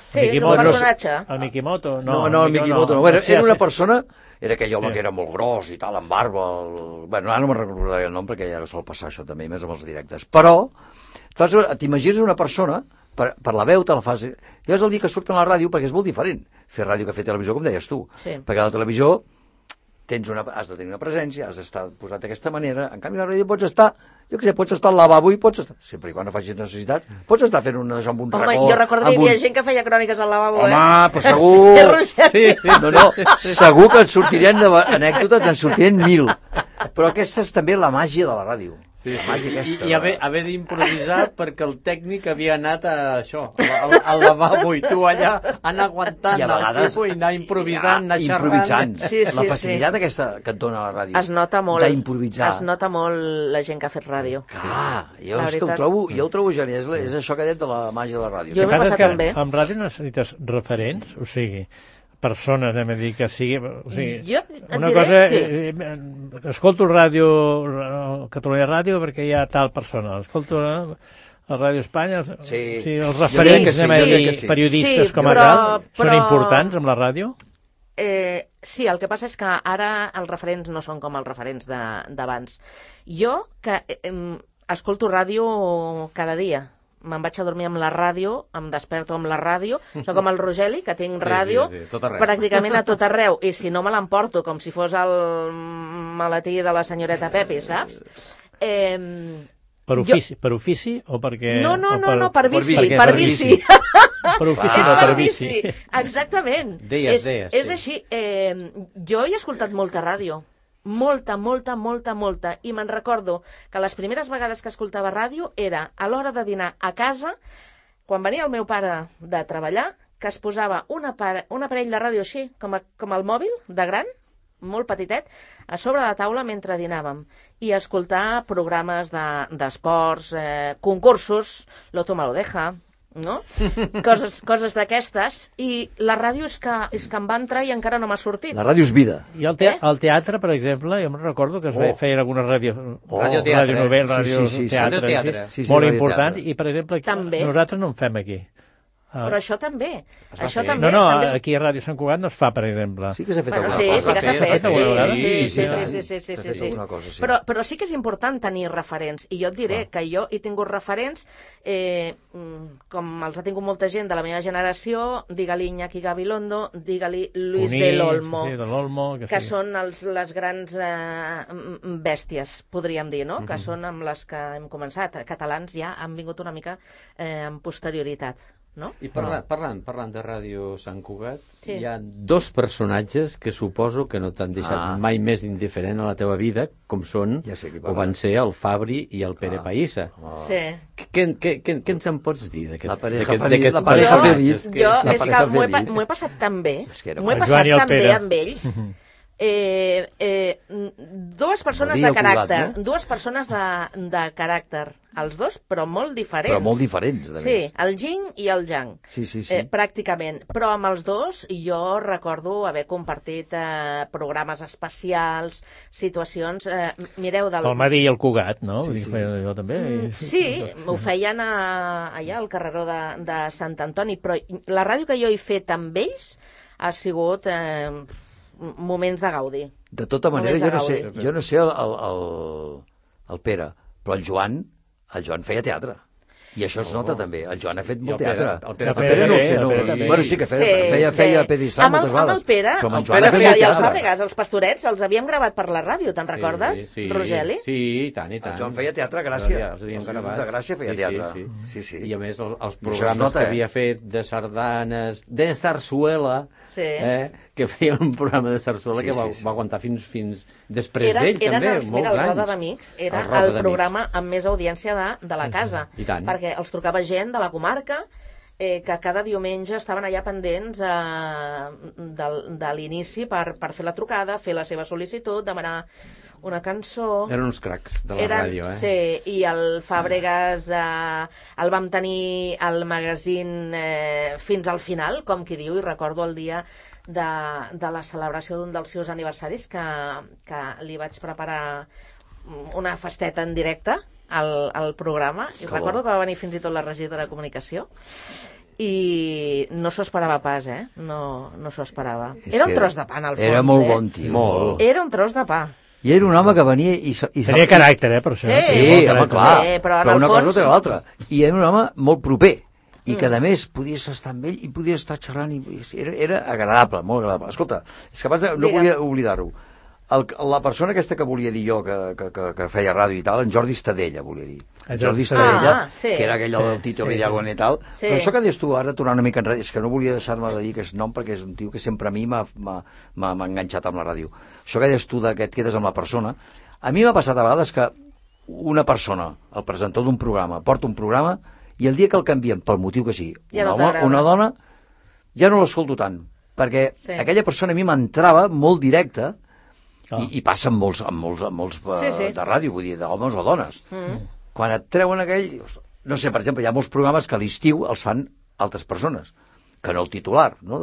Sí, és un personatge. El Mikimoto? No, el Mikimoto no. Bueno, era una persona, era aquell home que era molt gros i tal, amb barba... Bueno, ara no me'n recordaré el nom perquè ja sol passar això també, més amb els directes. Però t'imagines una persona, per la veu te la fas... Jo és el dia que surt a la ràdio perquè és molt diferent fer ràdio que fer televisió, com deies tu. Sí. Perquè a la televisió has de tenir una presència, has d'estar posat d'aquesta manera. En canvi, a la ràdio pots estar, jo què sé, pots estar al lavabo i pots estar, sempre i quan no facis necessitat, pots estar fent una això amb un racó... Home, jo recordo que hi havia gent que feia cròniques al lavabo, Home, però segur... Sí. Segur que en sortirien anècdotes, en sortirien 1000. Però aquesta és també la màgia de la ràdio. Sí, la màgia aquesta. I haver d'improvisar perquè el tècnic havia anat a això, al lavabo, i tu allà anar aguantant el tipus i anar improvisant, anar xerrant. Sí, la facilitat aquesta que et dona la ràdio. Es nota molt. D'improvisar. Es nota molt la gent que ha fet ràdio. Clar, jo ho trobo genial. És això que he dit de la màgia de la ràdio. Jo m'he passat també. Amb ràdio necessites referents, o sigui, persones, anem a dir, que sigui... O sigui, jo et una diré, cosa, sí. Escolto ràdio, Catalunya Ràdio, perquè hi ha tal persona. Escolto la Ràdio Espanya, els referents, anem a dir, periodistes com a tal, són importants amb la ràdio? Sí, el que passa és que ara els referents no són com els referents d'abans. Jo, que escolto ràdio cada dia, me'n vaig a dormir amb la ràdio, em desperto amb la ràdio, soc com el Rogeli, que tinc ràdio pràcticament a tot arreu, i si no me l'emporto com si fos el maletí de la senyoreta Pepi, saps? Per ofici o perquè... No, per bici. Per bici. Per ofici, no per bici. Exactament. Deies. És així. Jo he escoltat molta ràdio. Molta. I me'n recordo que les primeres vegades que escoltava ràdio era a l'hora de dinar a casa, quan venia el meu pare de treballar, que es posava un aparell de ràdio així, com el mòbil, de gran, molt petitet, a sobre de la taula mentre dinàvem, i escoltar programes d'esports, concursos, Loto me lo deja, no? Coses d'aquestes, i la ràdio és que em va entrar i encara no m'ha sortit. La ràdio és vida. I el teatre, per exemple, jo me'n recordo que es feien algunes radioteatre, molt importants, i per exemple nosaltres no en fem aquí. Però això també. No, aquí a Ràdio Sant Cugat no es fa, per exemple. Sí que s'ha fet alguna cosa. Sí que s'ha fet. Sí. Però sí que és important tenir referents. I jo et diré que jo he tingut referents, com els ha tingut molta gent de la meva generació, digue-li Iñaki Gabilondo, digue-li Luis del Olmo, que són les grans bèsties, podríem dir, no? Que són amb les que hem començat. Catalans ja han vingut una mica amb posterioritat. No? I parlant de Ràdio Sant Cugat, hi ha dos personatges que suposo que no t'han deixat mai més indiferent a la teva vida, com són, o van ser el Fabri i el Pere Païssa. Què ens en pots dir d'aquest? La pareja feliç. Jo és que m'ho he passat tan bé, amb ells. Dues persones de caràcter, els dos, però molt diferents. Però molt diferents, sí, el Jing i el Yang. Sí. Pràcticament. Però amb els dos jo recordo haver compartit programes especials, situacions... Mireu del... El Madi i el Cugat, no? Jo també. Sí, ho feien allà al carreró de Sant Antoni, però la ràdio que jo he fet amb ells ha sigut... moments de gaudi. De tota manera, jo no sé el Pere, però el Joan feia teatre. I això es nota també. El Joan ha fet molt teatre. El Pere no ho sé. Bueno, sí que feia pedissar moltes vegades. Amb el Pere i el Fàbregas, els Pastorets, els havíem gravat per la ràdio, te'n recordes, Rogeli? Sí, i tant. El Joan feia teatre a Gràcia. De Gràcia feia teatre. I a més, els programes que havia fet de sardanes, de sarsuela, que feia un programa de sarsuela que va aguantar fins després d'ell, també, molts anys. Mira, el Roda d'Amics era el programa amb més audiència de la casa, perquè els trucava gent de la comarca que cada diumenge estaven allà pendents de l'inici per fer la trucada, fer la seva sol·licitud, demanar una cançó... Eren uns cracs de la ràdio, Sí, i el Fàbregas el vam tenir al magazine fins al final, com qui diu, i recordo el dia de la celebració d'un dels seus aniversaris que li vaig preparar una festeta en directe al programa, i recordo que va venir fins i tot la regidora de comunicació, i no s'ho esperava pas, no s'ho esperava. Era un tros de pa, en el fons. Era molt bon tio. Molt. Era un tros de pa. I era un home que venia i Tenia caràcter, per això. Sí, home, clar, però però una fons... cosa no té l'altra. I era un home molt proper, i que a més podies estar amb ell i podies estar xerrant, era agradable, molt agradable. Escolta, és que abans no volia oblidar-ho. La persona aquesta que volia dir jo, que feia ràdio i tal, en Jordi Estadella, volia dir. En Jordi Estadella, que era aquell del Tito Villaguan i tal. Però això que dius tu, ara tornant una mica enrere, és que no volia deixar-me de dir que és nom, perquè és un tio que sempre a mi m'ha enganxat amb la ràdio. Això que dius tu, que et quedes amb la persona, a mi m'ha passat a vegades que una persona, el presentador d'un programa, porta un programa, i el dia que el canvien, pel motiu que sigui, un home, una dona, ja no l'escolto tant, perquè aquella persona a mi m'entrava molt directa. I passa amb molts de ràdio, vull dir, d'homes o dones. Quan et treuen aquell... No sé, per exemple, hi ha molts programes que a l'estiu els fan altres persones, que no el titular, no?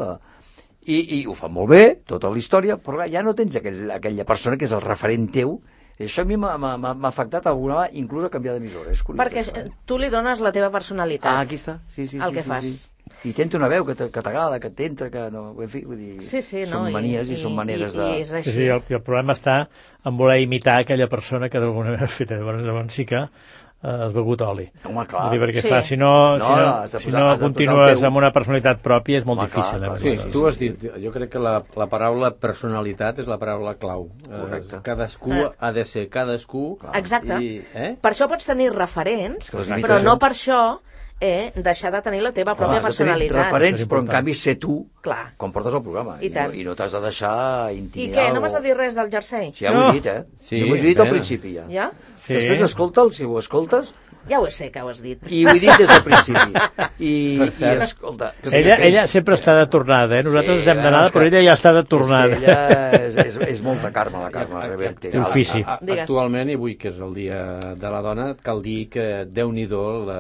I ho fan molt bé, tota la història, però ja no tens aquella persona que és el referent teu. I això a mi m'ha afectat alguna vegada, inclús a canviar d'emissora. És curiós. Perquè tu li dones la teva personalitat. Aquí està, sí. El que fas. I tens una veu que t'agrada, que t'entra, que no... En fi, vull dir, són manies i són maneres de... Sí, el problema està en voler imitar aquella persona que d'alguna manera ha fet. Llavors sí que has begut oli. Home, clar. Vull dir, perquè clar, si no continues amb una personalitat pròpia és molt difícil. Sí, tu has dit, jo crec que la paraula personalitat és la paraula clau. Cadascú ha de ser cadascú. Exacte. Per això pots tenir referents, però no per això deixar de tenir la teva pròpia personalitat. Referents, però en canvi ser tu quan portes el programa. I no t'has de deixar intimidar. I què, no m'has de dir res del jersei? Sí, ja ho he dit, Jo ho he dit al principi, ja. Ja? Després escolta'l, si ho escoltes... Ja ho sé que ho has dit. I ho he dit des del principi. I escolta... Ella sempre està de tornada, Nosaltres ens hem d'anada, però ella ja està de tornada. Ella és molta Carme, la Carme Reverte. Actualment, i avui que és el dia de la dona, cal dir que Déu-n'hi-do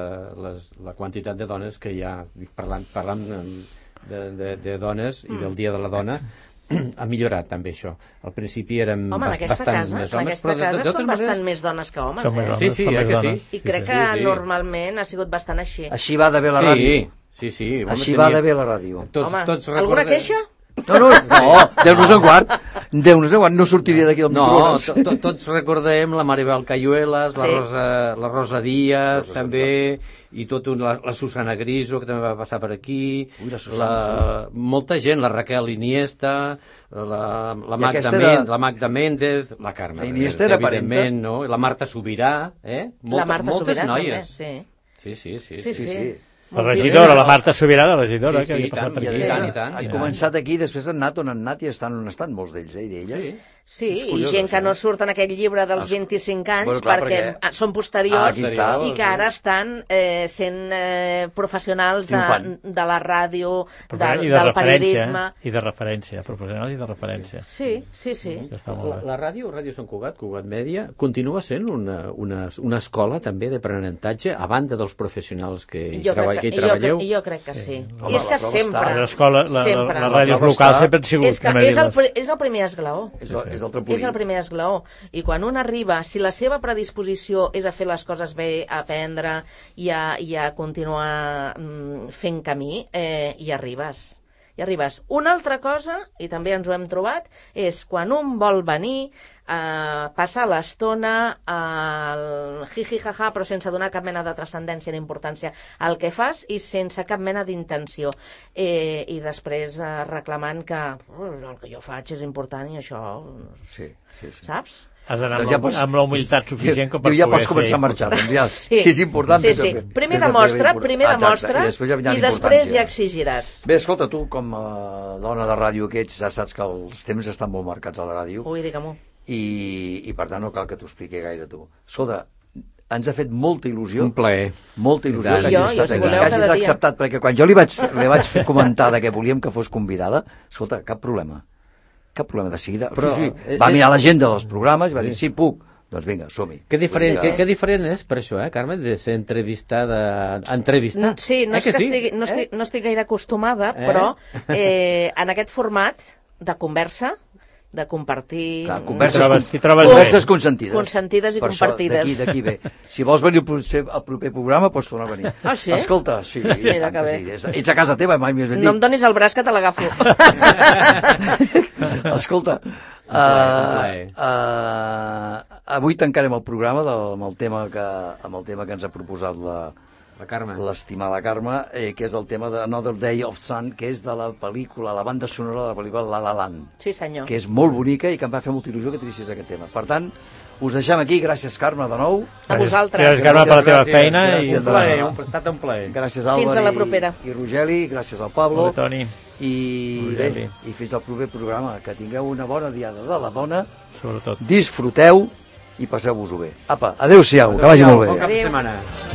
la quantitat de dones que hi ha, parlant de dones i del dia de la dona, ha millorat també això. Al principi érem bastant més homes. En aquesta casa són bastant més dones que homes. Sí, que sí. I crec que normalment ha sigut bastant així. Així va d'haver la ràdio. Sí. Així va d'haver la ràdio. Home, alguna queixa? No, Déu-nos en guard. Déu-nos en guard, no sortiria d'aquí el microones. No, tots recordem la Maribel Cayuelas, la Rosa Díaz, també, i la Susana Griso, que també va passar per aquí, molta gent, la Raquel Iniesta, la Magda Méndez, la Carme, evidentment, la Marta Sobirà, moltes noies. Sí. La regidora, la Marta Sobirà, la regidora, que havia passat per aquí. I tant. Han començat aquí, després han anat on han anat i estan on estan molts d'ells, i d'elles. Sí, i gent que no surt en aquest llibre dels 25 anys perquè són posteriors i que ara estan sent professionals de la ràdio, del periodisme. I de referència, professionals i de referència. Sí. La ràdio Sant Cugat, Cugat Mèdia, continua sent una escola també d'aprenentatge a banda dels professionals que hi treballeu? Jo crec que sí. I és que sempre. La ràdio local sempre han sigut... És el primer esglaó. És el primer esglaó. I quan un arriba, si la seva predisposició és a fer les coses bé, a aprendre i a continuar fent camí, hi arribes. Una altra cosa, i també ens ho hem trobat, és quan un vol venir, passar l'estona al jiji-jaja, però sense donar cap mena de transcendència ni importància al que fas i sense cap mena d'intenció. I després reclamant que el que jo faig és important i això... Sí. Saps? Has d'anar amb la humilitat suficient com per poder ser. Ja pots començar a marxar. Si és important... Sí. Primer demostra i després ja exigiràs. Bé, escolta, tu com a dona de ràdio que ets, ja saps que els temps estan molt marcats a la ràdio. Ui, digue-m'ho. I per tant no cal que t'ho expliqui gaire tu. Escolta, ens ha fet molta il·lusió. Un plaer. Molta il·lusió que hagis acceptat, perquè quan jo li vaig fer comentar que volíem que fos convidada, escolta, cap problema de seguida. Va mirar l'agenda dels programes i va dir, sí, puc. Doncs vinga, som-hi. Que diferent és per això, Carme, de ser entrevistada a entrevistar? Sí, no estic gaire acostumada, però en aquest format de conversa de compartir... Clar, converses consentides. Consentides i per compartides. Això, d'aquí ve. Si vols venir al proper programa, pots tornar a venir. Ah, sí? Escolta, sí, Mira que bé. sí. Ets a casa teva, mai més ben dit. No em donis el braç que te l'agafo. Escolta, avui tancarem el programa amb el tema que ens ha proposat l'estimada Carme, que és el tema de Another Day of Sun, que és de la pel·lícula, la banda sonora de la pel·lícula La La Land. Sí, senyor. Que és molt bonica i que em va fer molta il·lusió que trissis aquest tema. Per tant, us deixem aquí. Gràcies, Carme, de nou. A vosaltres. Gràcies, Carme, per la teva feina. Ha estat un plaer. Gràcies, Àlvar. Fins a la propera. I Rogeli, gràcies al Pablo. Toni. I fins al proper programa. Que tingueu una bona diada de la dona. Sobretot. Disfruteu i passeu-vos-ho bé. Apa, adéu-siau, que vagi molt bé. Bon cap de setmana.